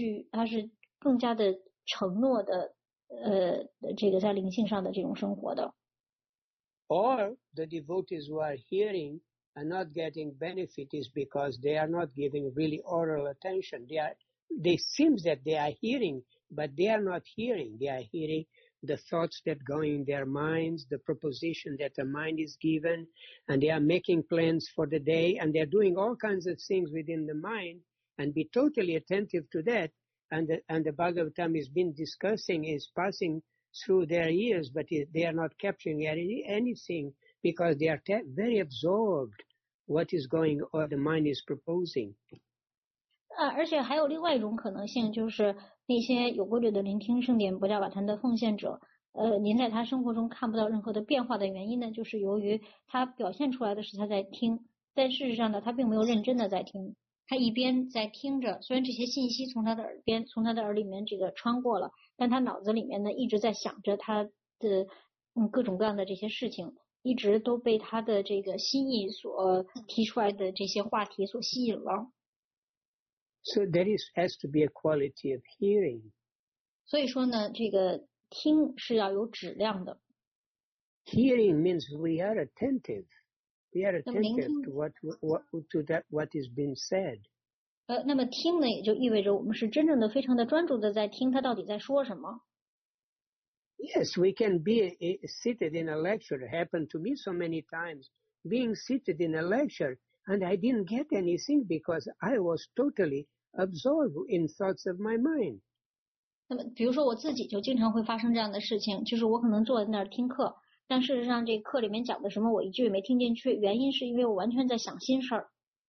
Speaker 4: 承诺的这个在灵性上的这种生活的。
Speaker 2: Or the devotees who are hearing and not getting benefit is because they are not giving really oral attention. They seem that they are hearing, but they are not hearing. They are hearing the thoughts that go in their minds, the proposition that the mind is given, and they are making plans for the day, and they're doing all kinds of things within the mind, and be totally attentive to that. And the Bhagavatam is been discussing, is passing through their ears, but they are not capturing anything because they are very absorbed what is going on, the mind is proposing.
Speaker 4: 而且还有另外一种可能性，就是那些有规律的聆听圣典博伽瓦坛的奉献者，您在他生活中看不到任何的变化的原因呢，就是由于他表现出来的是他在听，但事实上呢，他并没有认真的在听。他一边在听着，虽然这些信息从他的耳里面这个穿过了，但他脑子里面呢一直在想着他的各种各样的这些事情，一直都被他的这个心意所提出来的这些话题所吸引了。
Speaker 2: So there has to be a quality of hearing.
Speaker 4: 所以说呢，这个听是要有质量的。
Speaker 2: Hearing means we are attentive. We are attentive to what is being said.
Speaker 4: 那么听呢，也就意味着我们是真正的、非常的专注的在听他到底在说什么。
Speaker 2: Yes, we can be seated in a lecture. It happened to me so many times. Being seated in a lecture, and I didn't get anything because I was totally absorbed in thoughts of my mind.
Speaker 4: 那么，比如说我自己就经常会发生这样的事情，就是我可能坐在那儿听课，但事实上这课里面讲的什么我一句也没听进去，原因是因为我完全在想心事儿。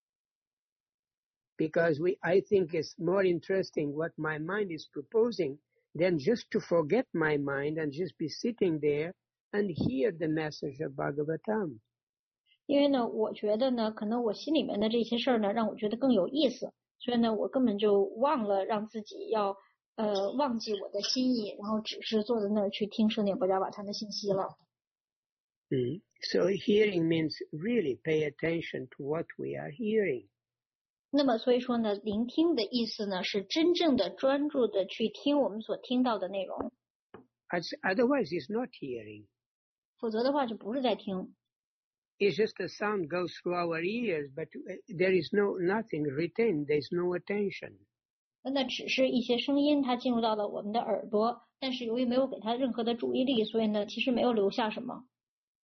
Speaker 2: Because I think it's more interesting what my mind is proposing than just to forget my mind and just be sitting there and hear the message of Bhagavatam.
Speaker 4: 因为呢，我觉得呢，可能我心里面的这些事儿呢，让我觉得更有意思，所以呢，我根本就忘了让自己要忘记我的心意，然后只是坐在那儿去听圣典博伽瓦坛的信息了。
Speaker 2: So hearing means really pay attention to what we are hearing.
Speaker 4: 那么所以说呢，聆听的意思呢，是真正的专注的去听我们所听到的内容。
Speaker 2: Otherwise, it's not hearing.
Speaker 4: 否则的话，就不是在听。
Speaker 2: It's just a sound goes through our ears, but there is nothing retained. There is no attention.
Speaker 4: 那只是一些声音，它进入到了我们的耳朵，但是由于没有给它任何的注意力，所以呢，其实没有留下什么。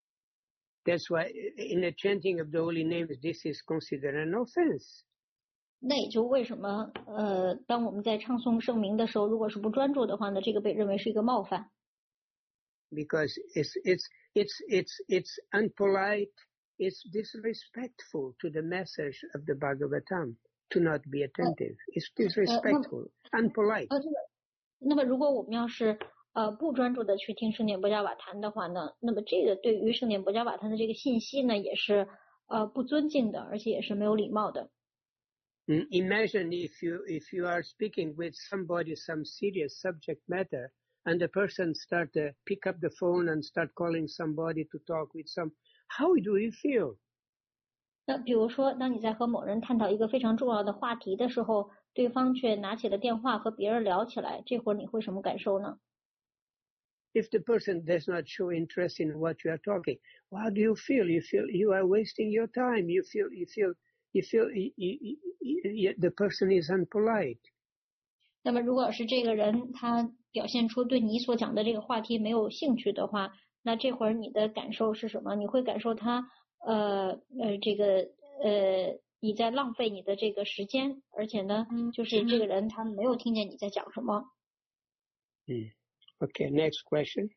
Speaker 2: That's why in the chanting of the holy names, this is considered an offense.
Speaker 4: 那也就为什么当我们在唱诵圣名的时候，如果是不专注的话呢，这个被认为是一个冒犯。
Speaker 2: Because it's unpolite, it's disrespectful to the message of the Bhagavatam to not be attentive. It's disrespectful, unpolite.
Speaker 4: 那么如果我们要是不专注的去听圣典博伽瓦坛的话呢，那么这个对于圣典博伽瓦坛的这个信息呢，也是不尊敬的，而且也是没有礼貌的。
Speaker 2: Imagine if you are speaking with somebody some serious subject matter, and the person start to pick up the phone and start calling somebody to talk with some. How do you feel?
Speaker 4: 那比如说，当你在和某人探讨一个非常重要的话题的时候，对方却拿起了电话和别人聊起来，这会儿你会什么感受呢？
Speaker 2: If the person does not show interest in what you are talking, how do you feel? You feel you are wasting your time. You feel the person is unpolite.
Speaker 4: 那么如果是这个人他表现出对你所讲的这个话题没有兴趣的话，那这会儿你的感受是什么？你会感受他你在浪费你的这个时间，而且呢，就是这个人他没有听见你在讲什么。
Speaker 2: Okay, next question.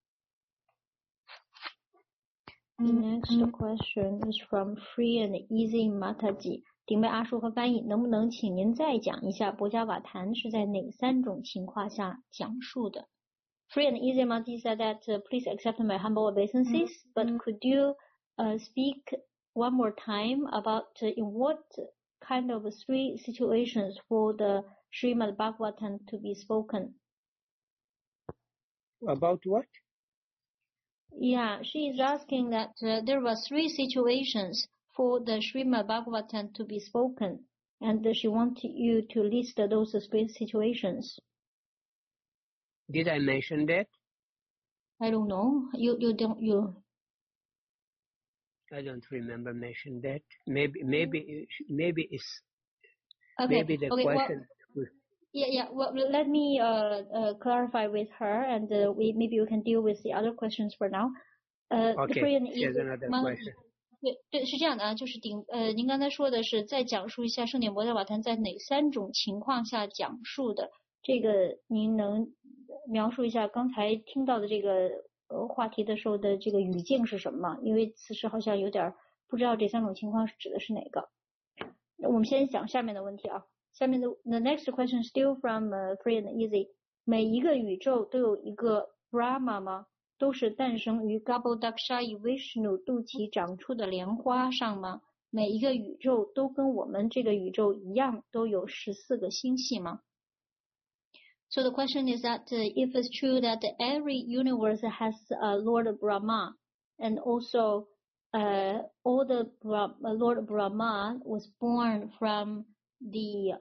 Speaker 4: The next question is from Free and Easy Mataji. 顶贝阿叔和翻译，能不能请您再讲一下博伽瓦坛是在哪3种情况下讲述的 ？Free and Easy Mataji said that please accept my humble obeisances, but could you speak one more time about in what kind of 3 situations for the Srimad Bhagavatam to be spoken?
Speaker 2: About what?
Speaker 4: Yeah, she is asking that there were 3 situations for the Srimad Bhagavatam to be spoken, and she wanted you to list those 3 situations.
Speaker 2: Did I mention that?
Speaker 4: I don't know. You
Speaker 2: I don't remember mentioning that. Maybe it's
Speaker 4: okay.
Speaker 2: Maybe the
Speaker 4: okay,
Speaker 2: question.
Speaker 4: Well, yeah. Well, let me clarify with her, and maybe we can deal with the other questions for now.
Speaker 2: Okay, here's another question.
Speaker 4: 对，是这样的啊，就是您刚才说的是再讲述一下圣典博伽瓦坛在哪3种情况下讲述的，这个您能描述一下刚才听到的这个话题的时候的这个语境是什么？因为此时好像有点不知道这3种情况是指的是哪个。我们先讲下面的问题啊，下面的 The next question still from Free and Easy. 每一个宇宙都有一个 Brahma 吗？都是诞生于 Garbhodakshaya Vishnu 肚脐长出的莲花上吗？每一个宇宙都跟我们这个宇宙一样，都有14个星系吗？ So the question is that if it's true that every universe has a Lord Brahma, and also all the Lord Brahma was born from the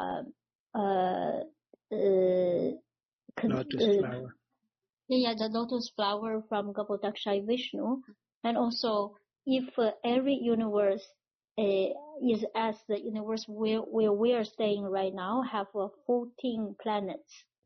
Speaker 2: Lotus flower.
Speaker 4: Yeah, the lotus flower from Garbhodakshaya Vishnu, and also if every universe is as the universe where we are staying right now, have 14 planets.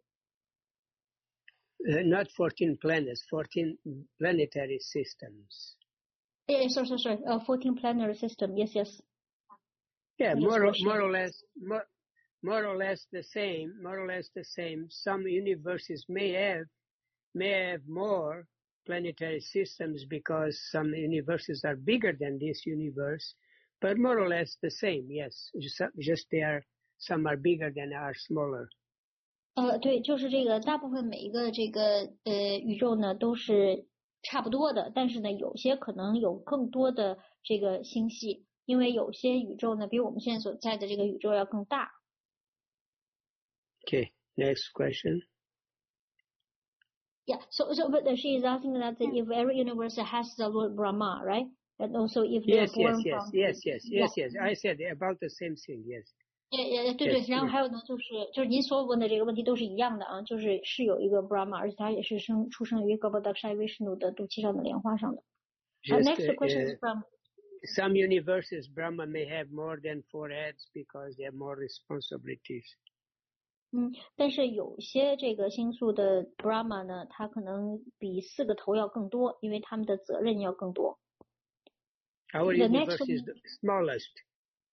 Speaker 2: Not 14 planets, 14 planetary systems.
Speaker 4: Yeah, sorry. 14 planetary system. Yes.
Speaker 2: Yeah, more or less the same. Some universes may have more planetary systems because some universes are bigger than this universe, but more or less the same. Yes, just some are bigger than are smaller.
Speaker 4: 对，就是这个大部分每一个这个宇宙呢都是差不多的，但是呢有些可能有更多的这个星系，因为有些宇宙呢比我们现在所在的这个宇宙要更大。
Speaker 2: Okay, next question.
Speaker 4: Yeah, so but she is asking that if every universe has the Lord Brahma, right? And also if they are born from
Speaker 2: yes. I said about the same thing. Yes.
Speaker 4: 对，然后还有呢，就是您所问的这个问题都是一样的啊，是有一个 Brahma， 而且他也是出生于 Garbhodakshaya Vishnu 的肚脐上的莲花上的。Next question is from
Speaker 2: some universes Brahma may have more than 4 heads because they have more responsibilities.
Speaker 4: 但是有些这个星宿的 Brahma 呢，他可能比4个头要更多，因为他们的责任要更多。
Speaker 2: Our universe is the smallest.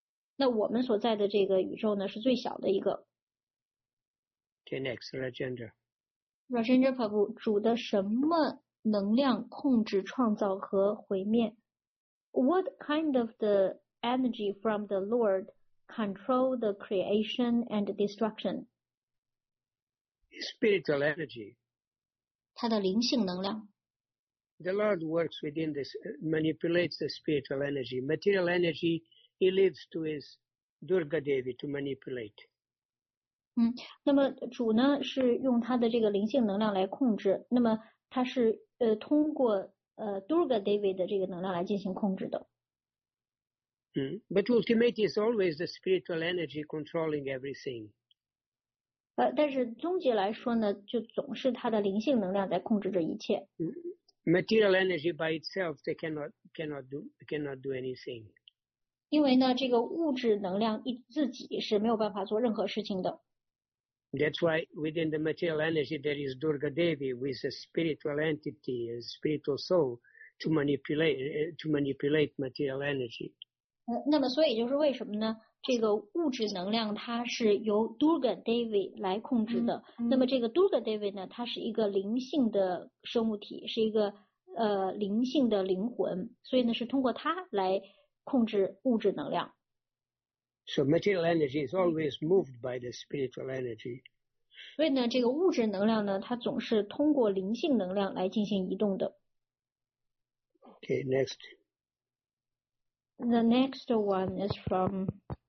Speaker 4: 那我们所在的这个宇宙呢是最小的一个。
Speaker 2: Okay, next, Rajendra.
Speaker 4: Rajendra Prabhu， 主的什么能量控制创造和毁灭 ？What kind of the energy from the Lord control the creation and destruction?
Speaker 2: Spiritual energy.
Speaker 4: 它的灵性能量。
Speaker 2: The Lord works within this, manipulates the spiritual energy. Material energy, He leaves to His Durga Devi to manipulate.
Speaker 4: 那么主呢是用他的这个灵性能量来控制，那么他是通过Durga Devi 的这个能量来进行控制的。
Speaker 2: But ultimately, it's always the spiritual energy controlling everything.
Speaker 4: 但是终极来说呢，就总是他的灵性能量在控制着一切。
Speaker 2: Material energy by itself, they cannot do anything.
Speaker 4: 因为呢，这个物质能量自己是没有办法做任何事情的。
Speaker 2: That's why within the material energy there is Durga Devi with a spiritual entity, a spiritual soul to manipulate material energy.
Speaker 4: 那么所以就是为什么呢？这个物质能量它是由 Durga Devi 来控制的。那么这个 Durga Devi 呢，它是一个灵性的生物体，是一个灵性的灵魂，所以呢是通过它来控制物质能量。
Speaker 2: So material energy is always moved by the spiritual energy.
Speaker 4: 所以呢，这个物质能量呢，它总是通过灵性能量来进行移动的。
Speaker 2: Okay, next.
Speaker 4: The next one is from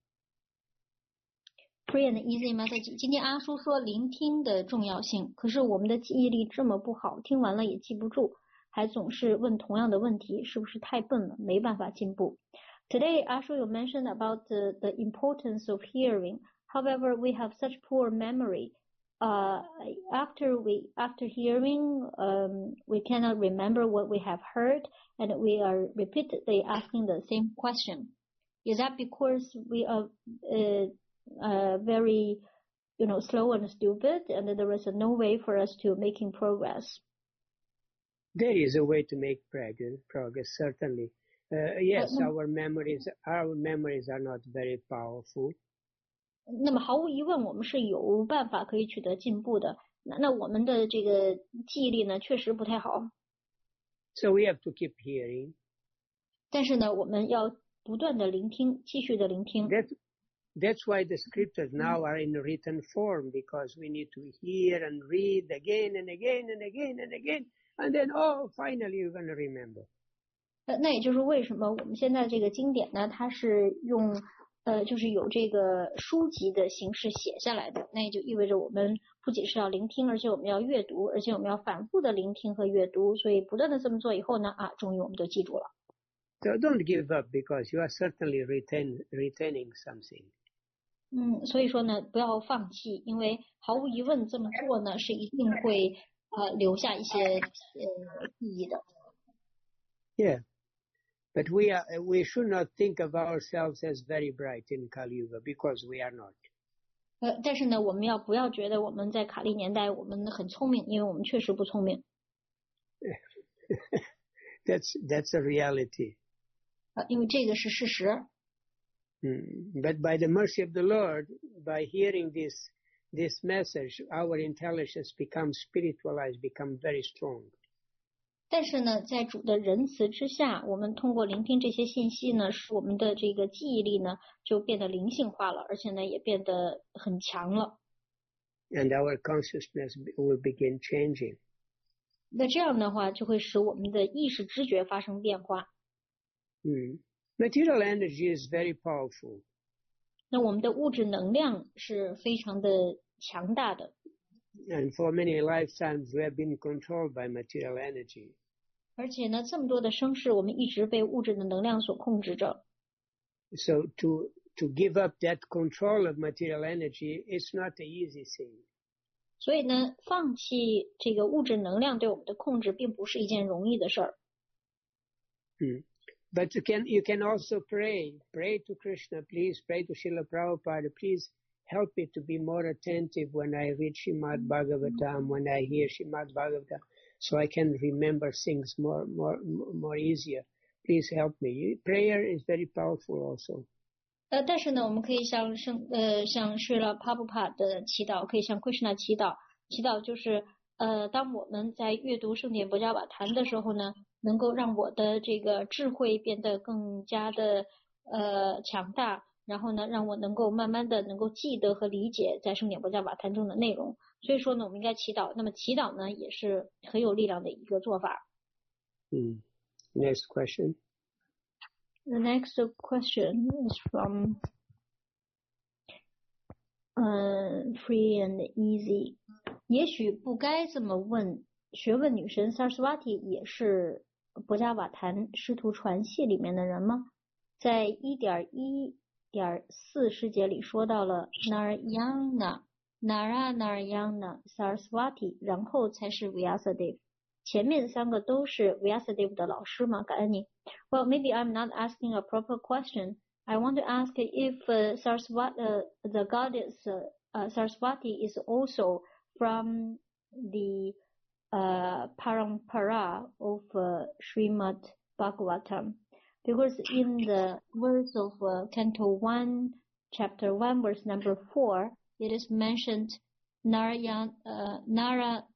Speaker 4: Free and Easy Message。今天阿叔说聆听的重要性，可是我们的记忆力这么不好，听完了也记不住，还总是问同样的问题，是不是太笨了，没办法进步？ Today, Ashu, you mentioned about the importance of hearing. However, we have such poor memory. After hearing, we cannot remember what we have heard, and we are repeatedly asking the same question. Is that because we are very, slow and stupid, and there is no way for us to making progress?
Speaker 2: There is a way to make progress, certainly. Yes, our memories are not very powerful.
Speaker 4: 那么毫无疑问，我们是有办法可以取得进步的。那我们的这个记忆力呢，确实不太好。
Speaker 2: So we have to keep hearing.
Speaker 4: 但是呢，我们要不断的聆听，继续的聆听。
Speaker 2: That's why the scriptures now are in written form, because we need to hear and read again and again and again and again, and then finally you're going to remember.
Speaker 4: 那也就是为什么我们现在这个经典呢，它是用就是有这个书籍的形式写下来的，那也就意味着我们不仅是要聆听，而且我们要阅读，而且我们要反复的聆听和阅读，所以不断的这么做以后呢，终于我们就记住了。
Speaker 2: So don't give up, because you are certainly retaining something.
Speaker 4: 所以说呢，不要放弃，因为毫无疑问这么做呢，是一定会留下一些记忆的。
Speaker 2: Yeah. But we should not think of ourselves as very bright in Kali Yuga, because we are not.
Speaker 4: 但是呢，我们不要觉得我们在卡利年代我们很聪明，因为我们确实不聪明。
Speaker 2: That's a reality.
Speaker 4: 因为这个是事实。
Speaker 2: But by the mercy of the Lord, by hearing this message, our intelligence becomes spiritualized, become very strong.
Speaker 4: 但是呢，在主的仁慈之下，我们通过聆听这些信息呢，使我们的这个记忆力呢就变得灵性化了，而且呢也变得很强了。
Speaker 2: And our consciousness will begin changing.
Speaker 4: 那这样的话，就会使我们的意识知觉发生变化。
Speaker 2: Material energy is very powerful.
Speaker 4: 那我们的物质能量是非常的强大的。
Speaker 2: And for many lifetimes, we have been controlled by material energy.
Speaker 4: 而且呢，这么多的生世，我们一直被物质的能量所控制着。
Speaker 2: So to give up that control of material energy is not an easy thing.
Speaker 4: 所以呢，放弃这个物质能量对我们的控制，并不是一件容易的事儿。
Speaker 2: But you can also pray to Krishna, please pray to Srila Prabhupada, please help me to be more attentive when I read Srimad Bhagavatam, when I hear Srimad Bhagavatam, so I can remember things more easier. Please help me. Prayer is very powerful also.
Speaker 4: 但是呢，我们可以向像Srila Prabhupada 的祈祷，可以向 Krishna 祈祷。祈祷就是当我们在阅读圣典博伽瓦坛的时候呢，能够让我的这个智慧变得更加的强大，然后呢，让我能够慢慢的能够记得和理解在圣典博伽瓦坛中的内容。所以说呢，我们应该祈祷。那么祈祷呢，也是很有力量的一个做法。
Speaker 2: Next question.
Speaker 4: The next question is from Free and Easy. 也许不该这么问，学问女神 Saraswati 也是博伽瓦坛师徒传系里面的人吗？在 1.1.4 世节里说到了 Narayana Saraswati， 然后才是 Vyasadeva。前面三个都是 Vyasadeva 的老师吗？感恩你。Well, maybe I'm not asking a proper question. I want to ask if Saraswati, the goddess Saraswati is also from the parampara of Srimad Bhagavatam. Because in the verse of Canto 1, Chapter 1, verse number 4, it is mentioned Narayana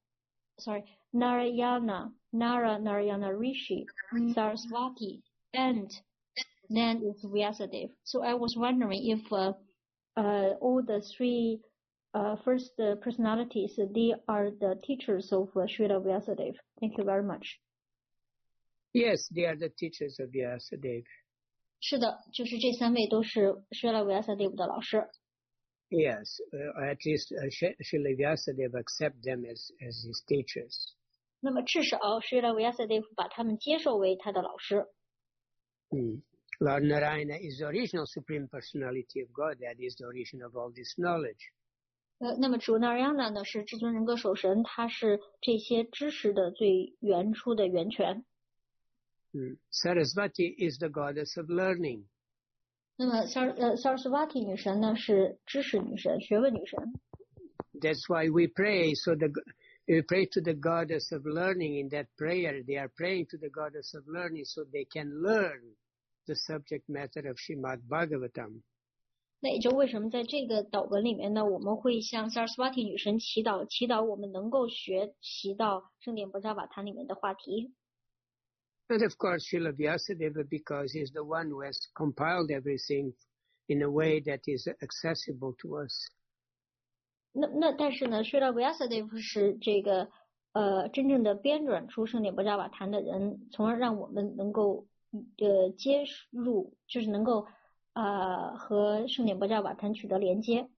Speaker 4: Rishi, Saraswati, and then it's Vyasadeva. So I was wondering if all the three first personalities, they are the teachers of Srila Vyasadeva. Thank you very much.
Speaker 2: Yes, they are the teachers of Vyasadeva.
Speaker 4: 是的，就是这三位都是 Srila Vyasadeva 的老师。
Speaker 2: Yes, at least Srila Vyasadeva accept them as his teachers.
Speaker 4: 那么至少 Srila Vyasadeva 把他们接受为他的老师。
Speaker 2: Lord Narayana is the original Supreme Personality of God. That is the origin of all this knowledge.
Speaker 4: 那么主 Narayana 呢是至尊人格守神，他是这些知识的最原初的源泉。
Speaker 2: Saraswati is the goddess of learning.
Speaker 4: 那么Saraswati 女神呢是知识女神、学问女神。
Speaker 2: That's why we pray. So we pray to the goddess of learning. In that prayer, they are praying to the goddess of learning so they can learn the subject matter of Srimad Bhagavatam.
Speaker 4: 那也就为什么在这个祷文里面呢，我们会向 Saraswati 女神祈祷我们能够学习到圣典博伽瓦坛里面的话题。
Speaker 2: And of course, Srila Vyasadeva, because he's the one who has compiled everything in a way that is accessible to us.
Speaker 4: 但是呢，Srila Vyasadeva 是这个真正的编纂出圣典博伽瓦坛的人，从而让我们能够接入，就是能够和圣典博伽瓦坛取得连接。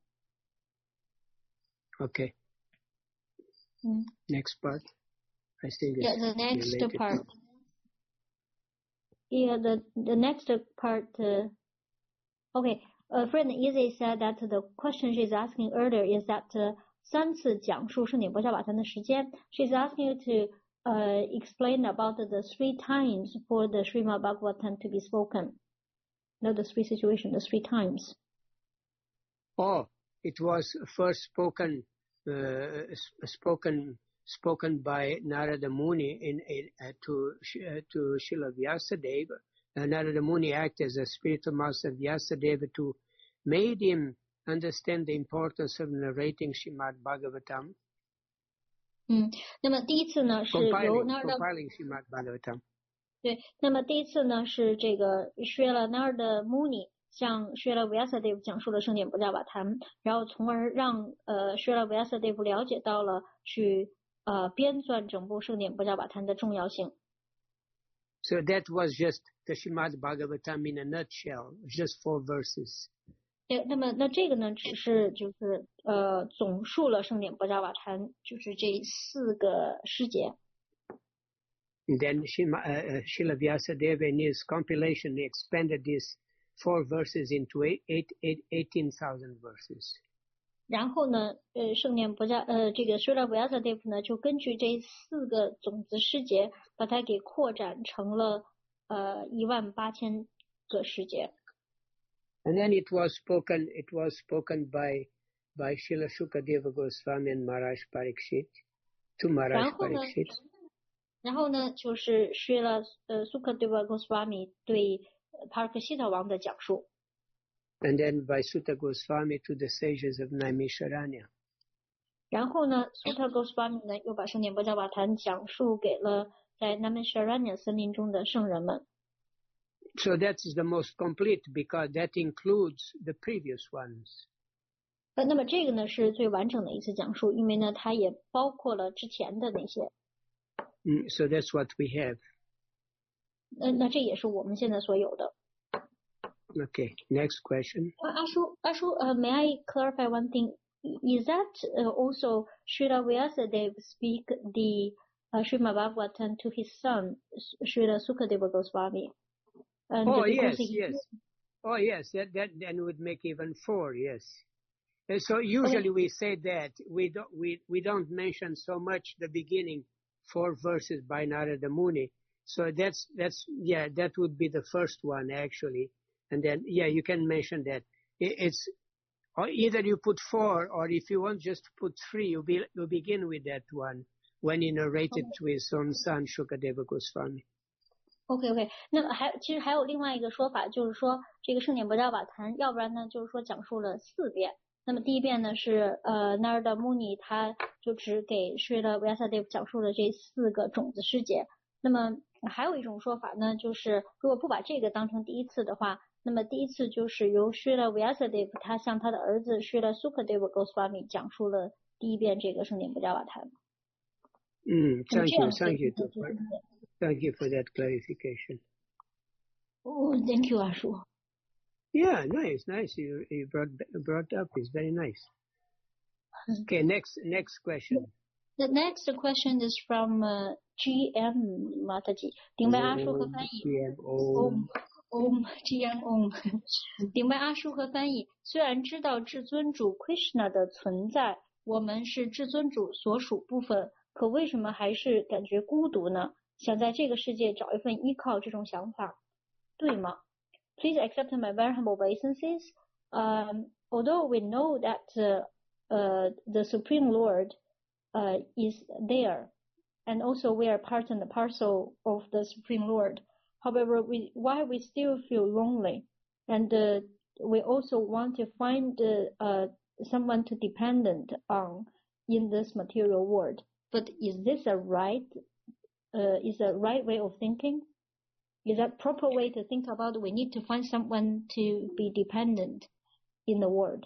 Speaker 2: Okay. Next part. I think
Speaker 4: it's the next
Speaker 2: related.
Speaker 4: Part. Yeah, the next part. Okay. Friend Easy said that the question she's asking earlier is that 3次讲述圣典博伽瓦坛的时间。She's asking you to explain about the 3 times for the Srimad Bhagavatam to be spoken. No, the 3 situations, the 3 times.
Speaker 2: Oh, it was first spoken by Narada Muni to Srila Vyasadeva. Narada Muni acted as a spiritual master of Vyasadeva to make him understand the importance of narrating Srimad Bhagavatam.
Speaker 4: 那么第一次呢是由
Speaker 2: compiling Srimad Bhagavatam.
Speaker 4: 对，那么第一次呢是这个 Srila Narada Muni 向 Srila Vyasadeva 讲述了圣典博伽瓦坛，然后从而让Srila Vyasadeva 了解到了去编纂整部圣典博伽瓦坛的重要性。
Speaker 2: So that was just the Srimad Bhagavatam in a nutshell, just 4 verses.
Speaker 4: 那这个呢只是就是总述了圣典博伽瓦坛，就是这4个诗节。
Speaker 2: And then Srila Vyasadeva in his compilation expanded these 4 verses into 18,000 verses.
Speaker 1: 然后呢，圣典博伽这个 Srila Vyasadeva 呢，就根据这4个种子诗节，把它给扩展成了18000个诗节。
Speaker 2: And then it was spoken by Srila Sukadeva Goswami and Maharaj Parikshit to Maharaj Parikshit.
Speaker 1: 然后呢，就是 Srila Sukadeva Goswami 对 Parikshita 王的讲述。
Speaker 2: and then by Sutta Goswami to the sages of Naimisharanya.
Speaker 4: 然后呢 Sutta Goswami 呢又把圣典波伽瓦坛讲述给了在 Naimisharanya 森林中的圣人们。
Speaker 2: So that is the most complete because that includes the previous ones.
Speaker 4: 那么这个呢是最完整的一次讲述，因为呢它也包括了之前的那些。
Speaker 2: So that's what we have.
Speaker 4: 那这也是我们现在所有的。
Speaker 2: Okay, next question.
Speaker 4: 阿叔may I clarify one thing? Is that also Srila Vyasadeva speak the Srimad Bhagavatam to his son Srila Sukadeva Goswami? And
Speaker 2: yes. Oh yes, that then would make even 4. Yes. And so usually we say that we don't mention so much the beginning 4 verses by Narada Muni. So that's that would be the first one actually, and then you can mention that it's or either you put 4 or if you want just put 3, you begin with that one when you narrate it to his own son Shukadeva Goswami.
Speaker 4: OK， 那么其实还有另外一个说法，就是说这个圣典波伽瓦坛，要不然呢就是说讲述了4遍。那么第一遍呢是Narada Muni 他就只给Srila Vyasadeva 讲述了这4个种子师节。那么还有一种说法呢，就是如果不把这个当成第一次的话，那么第一次就是由Srila Vyasadeva 他向他的儿子Srila Sukadeva Goswami 讲述了第一遍这个圣典波伽瓦坛。
Speaker 2: Thank you for that clarification.
Speaker 4: Oh, thank you, Ashu.
Speaker 2: Yeah, nice. You brought up. It's very nice. Okay, next question.
Speaker 4: The next question is from GM Mataji. 顶白阿叔和翻译。GM 顶白阿叔和翻译。虽然知道至尊主 Krishna 的存在，我们是至尊主所属部分，可为什么还是感觉孤独呢？想在这个世界找一份依靠，这种想法对吗？ Please accept my very humble obeisances. Although we know that the Supreme Lord is there, and also we are part and parcel of the Supreme Lord. However, why we still feel lonely, and we also want to find someone to dependent on in this material world. But is this a right way of thinking? Is that proper way to think about we need to find someone to be dependent in the world?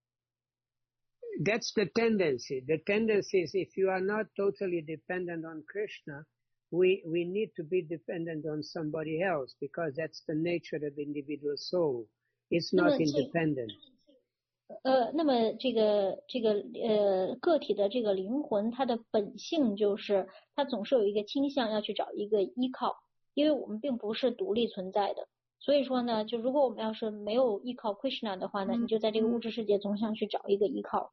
Speaker 2: That's the tendency. The tendency is if you are not totally dependent on Krishna, we need to be dependent on somebody else because that's the nature of the individual soul. It's not independent.
Speaker 4: 那么这个个体的这个灵魂，它的本性就是它总是有一个倾向要去找一个依靠，因为我们并不是独立存在的。所以说呢，就如果我们要是没有依靠 Krishna 的话呢，你就在这个物质世界总想去找一个依靠。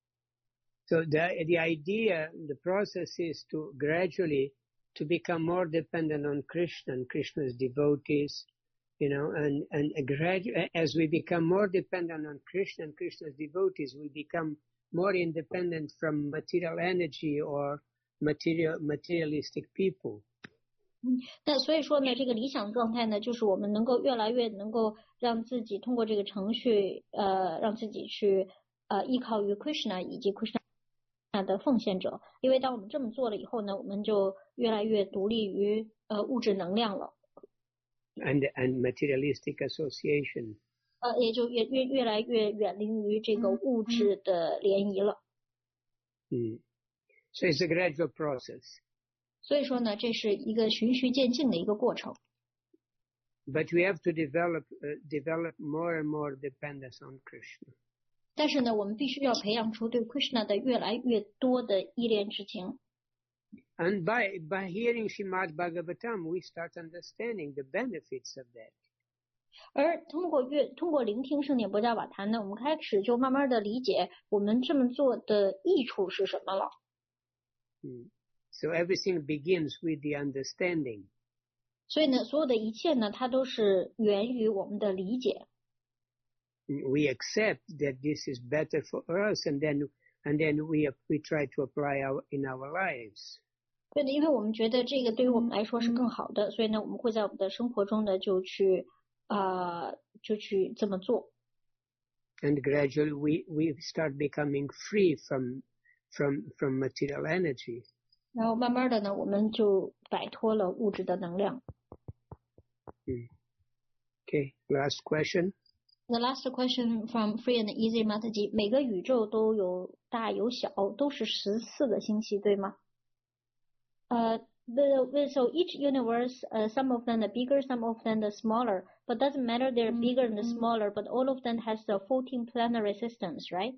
Speaker 2: So the idea, the process is to gradually to become more dependent on Krishna and Krishna's devotees. And as we become more dependent on Krishna and Krishna's devotees, we become more independent from material energy or materialistic people.
Speaker 4: 那所以说呢，这个理想状态呢，就是我们能够越来越能够让自己通过这个程序，让自己去依靠于 Krishna 以及 Krishna 的奉献者。因为当我们这么做了以后呢，我们就越来越独立于物质能量了。
Speaker 2: And materialistic association.
Speaker 4: 也就越来越远离于这个物质的联谊了。
Speaker 2: So it's a gradual process.
Speaker 4: 所以说呢，这是一个循序渐进的一个过程。
Speaker 2: But we have to develop more and more dependence on Krishna.
Speaker 4: 但是呢，我们必须要培养出对 Krishna 的越来越多的依恋之情。
Speaker 2: And by hearing Srimad Bhagavatam, we start understanding the benefits of that.
Speaker 4: 而通过聆听圣典波伽瓦坛呢，我们开始就慢慢的理解我们这么做的益处是什么了。
Speaker 2: So everything begins with the understanding.
Speaker 4: 所以呢，所有的一切呢，它都是源于我们的理解。
Speaker 2: We accept that this is better for us, and then we try to apply in our lives.
Speaker 4: 对的，因为我们觉得这个对于我们来说是更好的，所以呢，我们会在我们的生活中呢就去这么做。
Speaker 2: and gradually we start becoming free from material energy.
Speaker 4: 然后慢慢的呢，我们就摆脱了物质的能量。
Speaker 2: Okay, last question.
Speaker 4: The last question from Free and Easy Mataji， 每个宇宙都有大有小，都是14个星系，对吗？So each universe, some of them are bigger, some of them are smaller, but doesn't matter they're bigger and smaller, but all of them has the 14 planetary systems, right?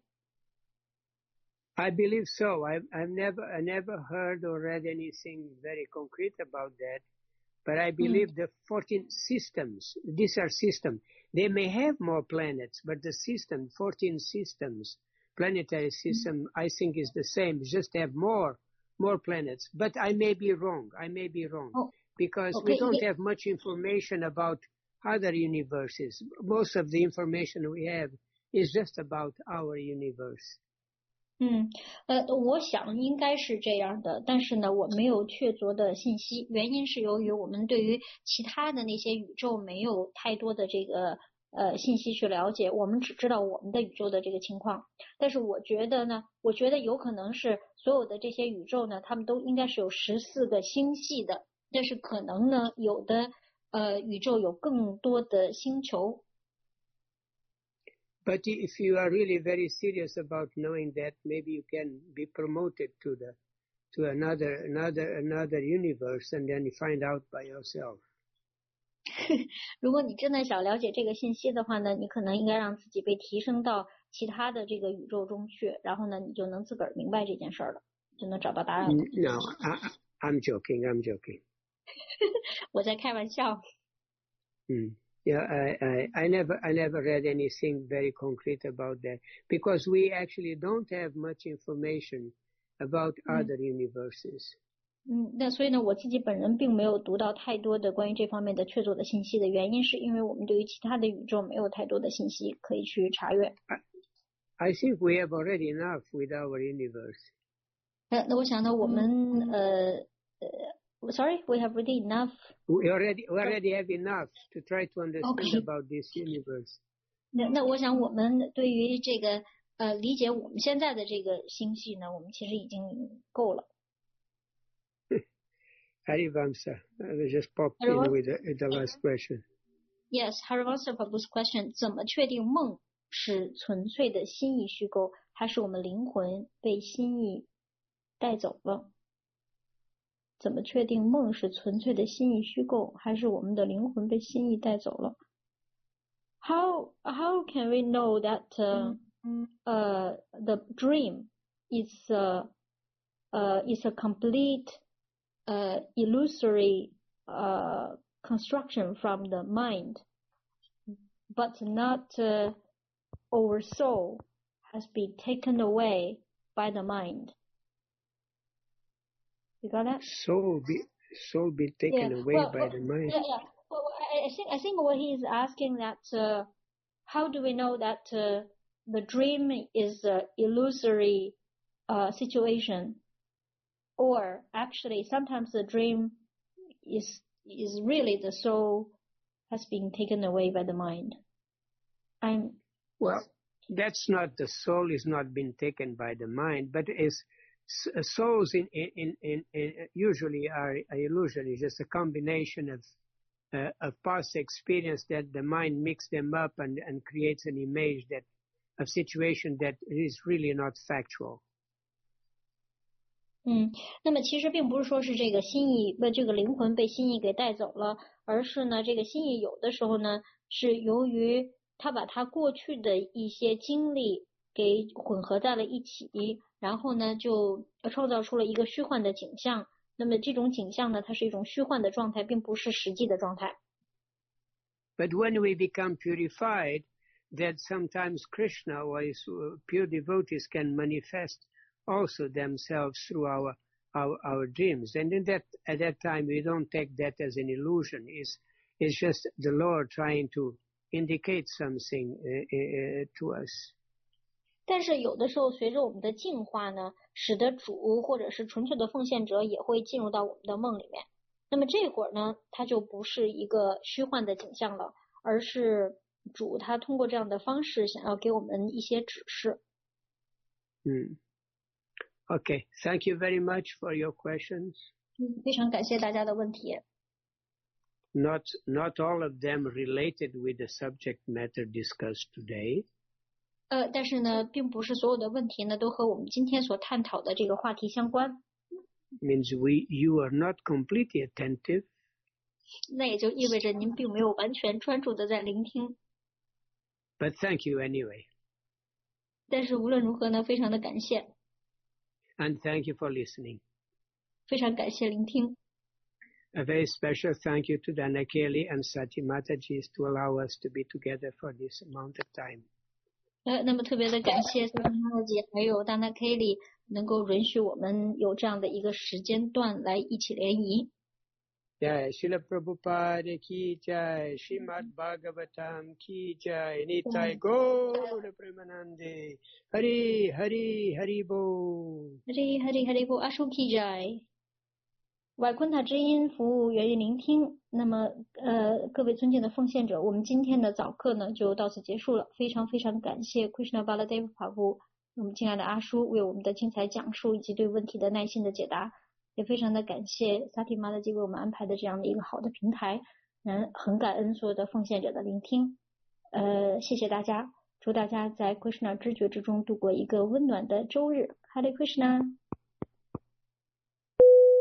Speaker 2: I believe so. I never heard or read anything very concrete about that, but I believe the 14 systems. These are systems. They may have more planets, but the system, 14 systems, planetary system, I think is the same. Just have more planets. But I may be wrong. Because we don't have much information about other universes. Most of the information we have is just about our universe.
Speaker 4: 我想应该是这样的，但是呢，我没有确凿的信息，原因是由于我们对于其他的那些宇宙没有太多的这个信息去了解，我们只知道我们的宇宙的这个情况。但是我觉得有可能是所有的这些宇宙呢，它们都应该是有14个星系的，但是可能呢，有的宇宙有更多的星球。
Speaker 2: But if you are really very serious about knowing that, maybe you can be promoted to another universe, and then you find out by yourself.
Speaker 4: 如果你真的想了解这个信息的话呢，你可能应该让自己被提升到其他的这个宇宙中去，然后呢，你就能自个儿明白这件事了，就能找到答案了。
Speaker 2: No, I'm joking.
Speaker 4: 我在开玩笑。
Speaker 2: Yeah, I never read anything very concrete about that, because we actually don't have much information about other universes.
Speaker 4: 那所以呢，我自己本人并没有读到太多的关于这方面的确凿的信息的原因，是因为我们对于其他的宇宙没有太多的信息可以去查阅。
Speaker 2: I think we have already enough with our universe.
Speaker 4: 那我想呢，我们Sorry, we have already enough.
Speaker 2: We already have enough to try to understand about this universe.
Speaker 4: 那我想我们对于这个理解我们现在的这个星系呢，我们其实已经够了。
Speaker 2: Harivamsa, I will just pop in with the last question.
Speaker 4: Yes, Harivamsa Prabhu's question: 怎么确定梦是纯粹的心意虚构，还是我们灵魂被心意带走了？怎么确定梦是纯粹的心意虚构，还是我们的灵魂被心意带走了？ How can we know that the dream is a complete illusory construction from the mind, but not our soul has been taken away by the mind? You got that?
Speaker 2: Soul be taken away by the mind.
Speaker 4: Yeah. Well, I think what he is asking that how do we know that the dream is an illusory situation, or actually sometimes the dream is really the soul has been taken away by the mind.
Speaker 2: Well, that's not the soul is not been taken by the mind, but is souls in usually are an illusion. It's just a combination of past experience that the mind mixes them up and creates an image of situation that is really not factual.
Speaker 4: 那么其实并不是说是这个心意这个灵魂被心意给带走了，而是呢这个心意有的时候呢是由于他把他过去的一些经历给混合在了一起，然后呢就创造出了一个虚幻的景象。那么这种景象呢，它是一种虚幻的状态，并不是实际的状态。
Speaker 2: But when we become purified, that sometimes Krishna or his pure devotees can manifest also themselves through our dreams, and at that time we don't take that as an illusion. It's just the Lord trying to indicate something to us.
Speaker 4: 但是有的时候随着我们的进化呢，使得主或者是纯粹的奉献者也会进入到我们的梦里面。那么这会儿呢，它就不是一个虚幻的景象了，而是主他通过这样的方式想要给我们一些指示。
Speaker 2: Okay, thank you very much for your questions.
Speaker 4: 非常感谢大家的问题。
Speaker 2: Not all of them related with the subject matter discussed today.
Speaker 4: 但是呢，并不是所有的问题呢都和我们今天所探讨的这个话题相关。
Speaker 2: Means you are not completely attentive.
Speaker 4: 那也就意味着您并没有完全专注的在聆听。
Speaker 2: But thank you anyway.
Speaker 4: 但是无论如何呢，非常的感谢。
Speaker 2: And thank you for listening.
Speaker 4: 非常感谢聆听。
Speaker 2: A very special thank you to Dana Kelly and Sati Mataji to allow us to be together for this amount of time.
Speaker 4: 那么特别的感谢 Sati Mataji 还有 Dana Kelly 能够允许我们有这样的一个时间段来一起联谊。
Speaker 2: Jai Srila Prabhupada ki jai, Srimad Bhagavatam ki jai, Nitai Gaura Premanande, Hari Hari Hari Bo.
Speaker 4: Hari Hari Hari Bo, Ashu ki jai。瓦昆塔之音服务源于聆听。那么各位尊敬的奉献者，我们今天的早课呢就到此结束了。非常非常感谢 Krishna Baladev Prabhu 我们敬爱的阿叔为我们的精彩讲述以及对问题的耐心的解答，也非常的感谢 Sati Mataji 为我们安排的这样的一个好的平台，很感恩所有的奉献者的聆听。谢谢大家，祝大家在 Krishna 知觉之中度过一个温暖的周日。Hare Krishna。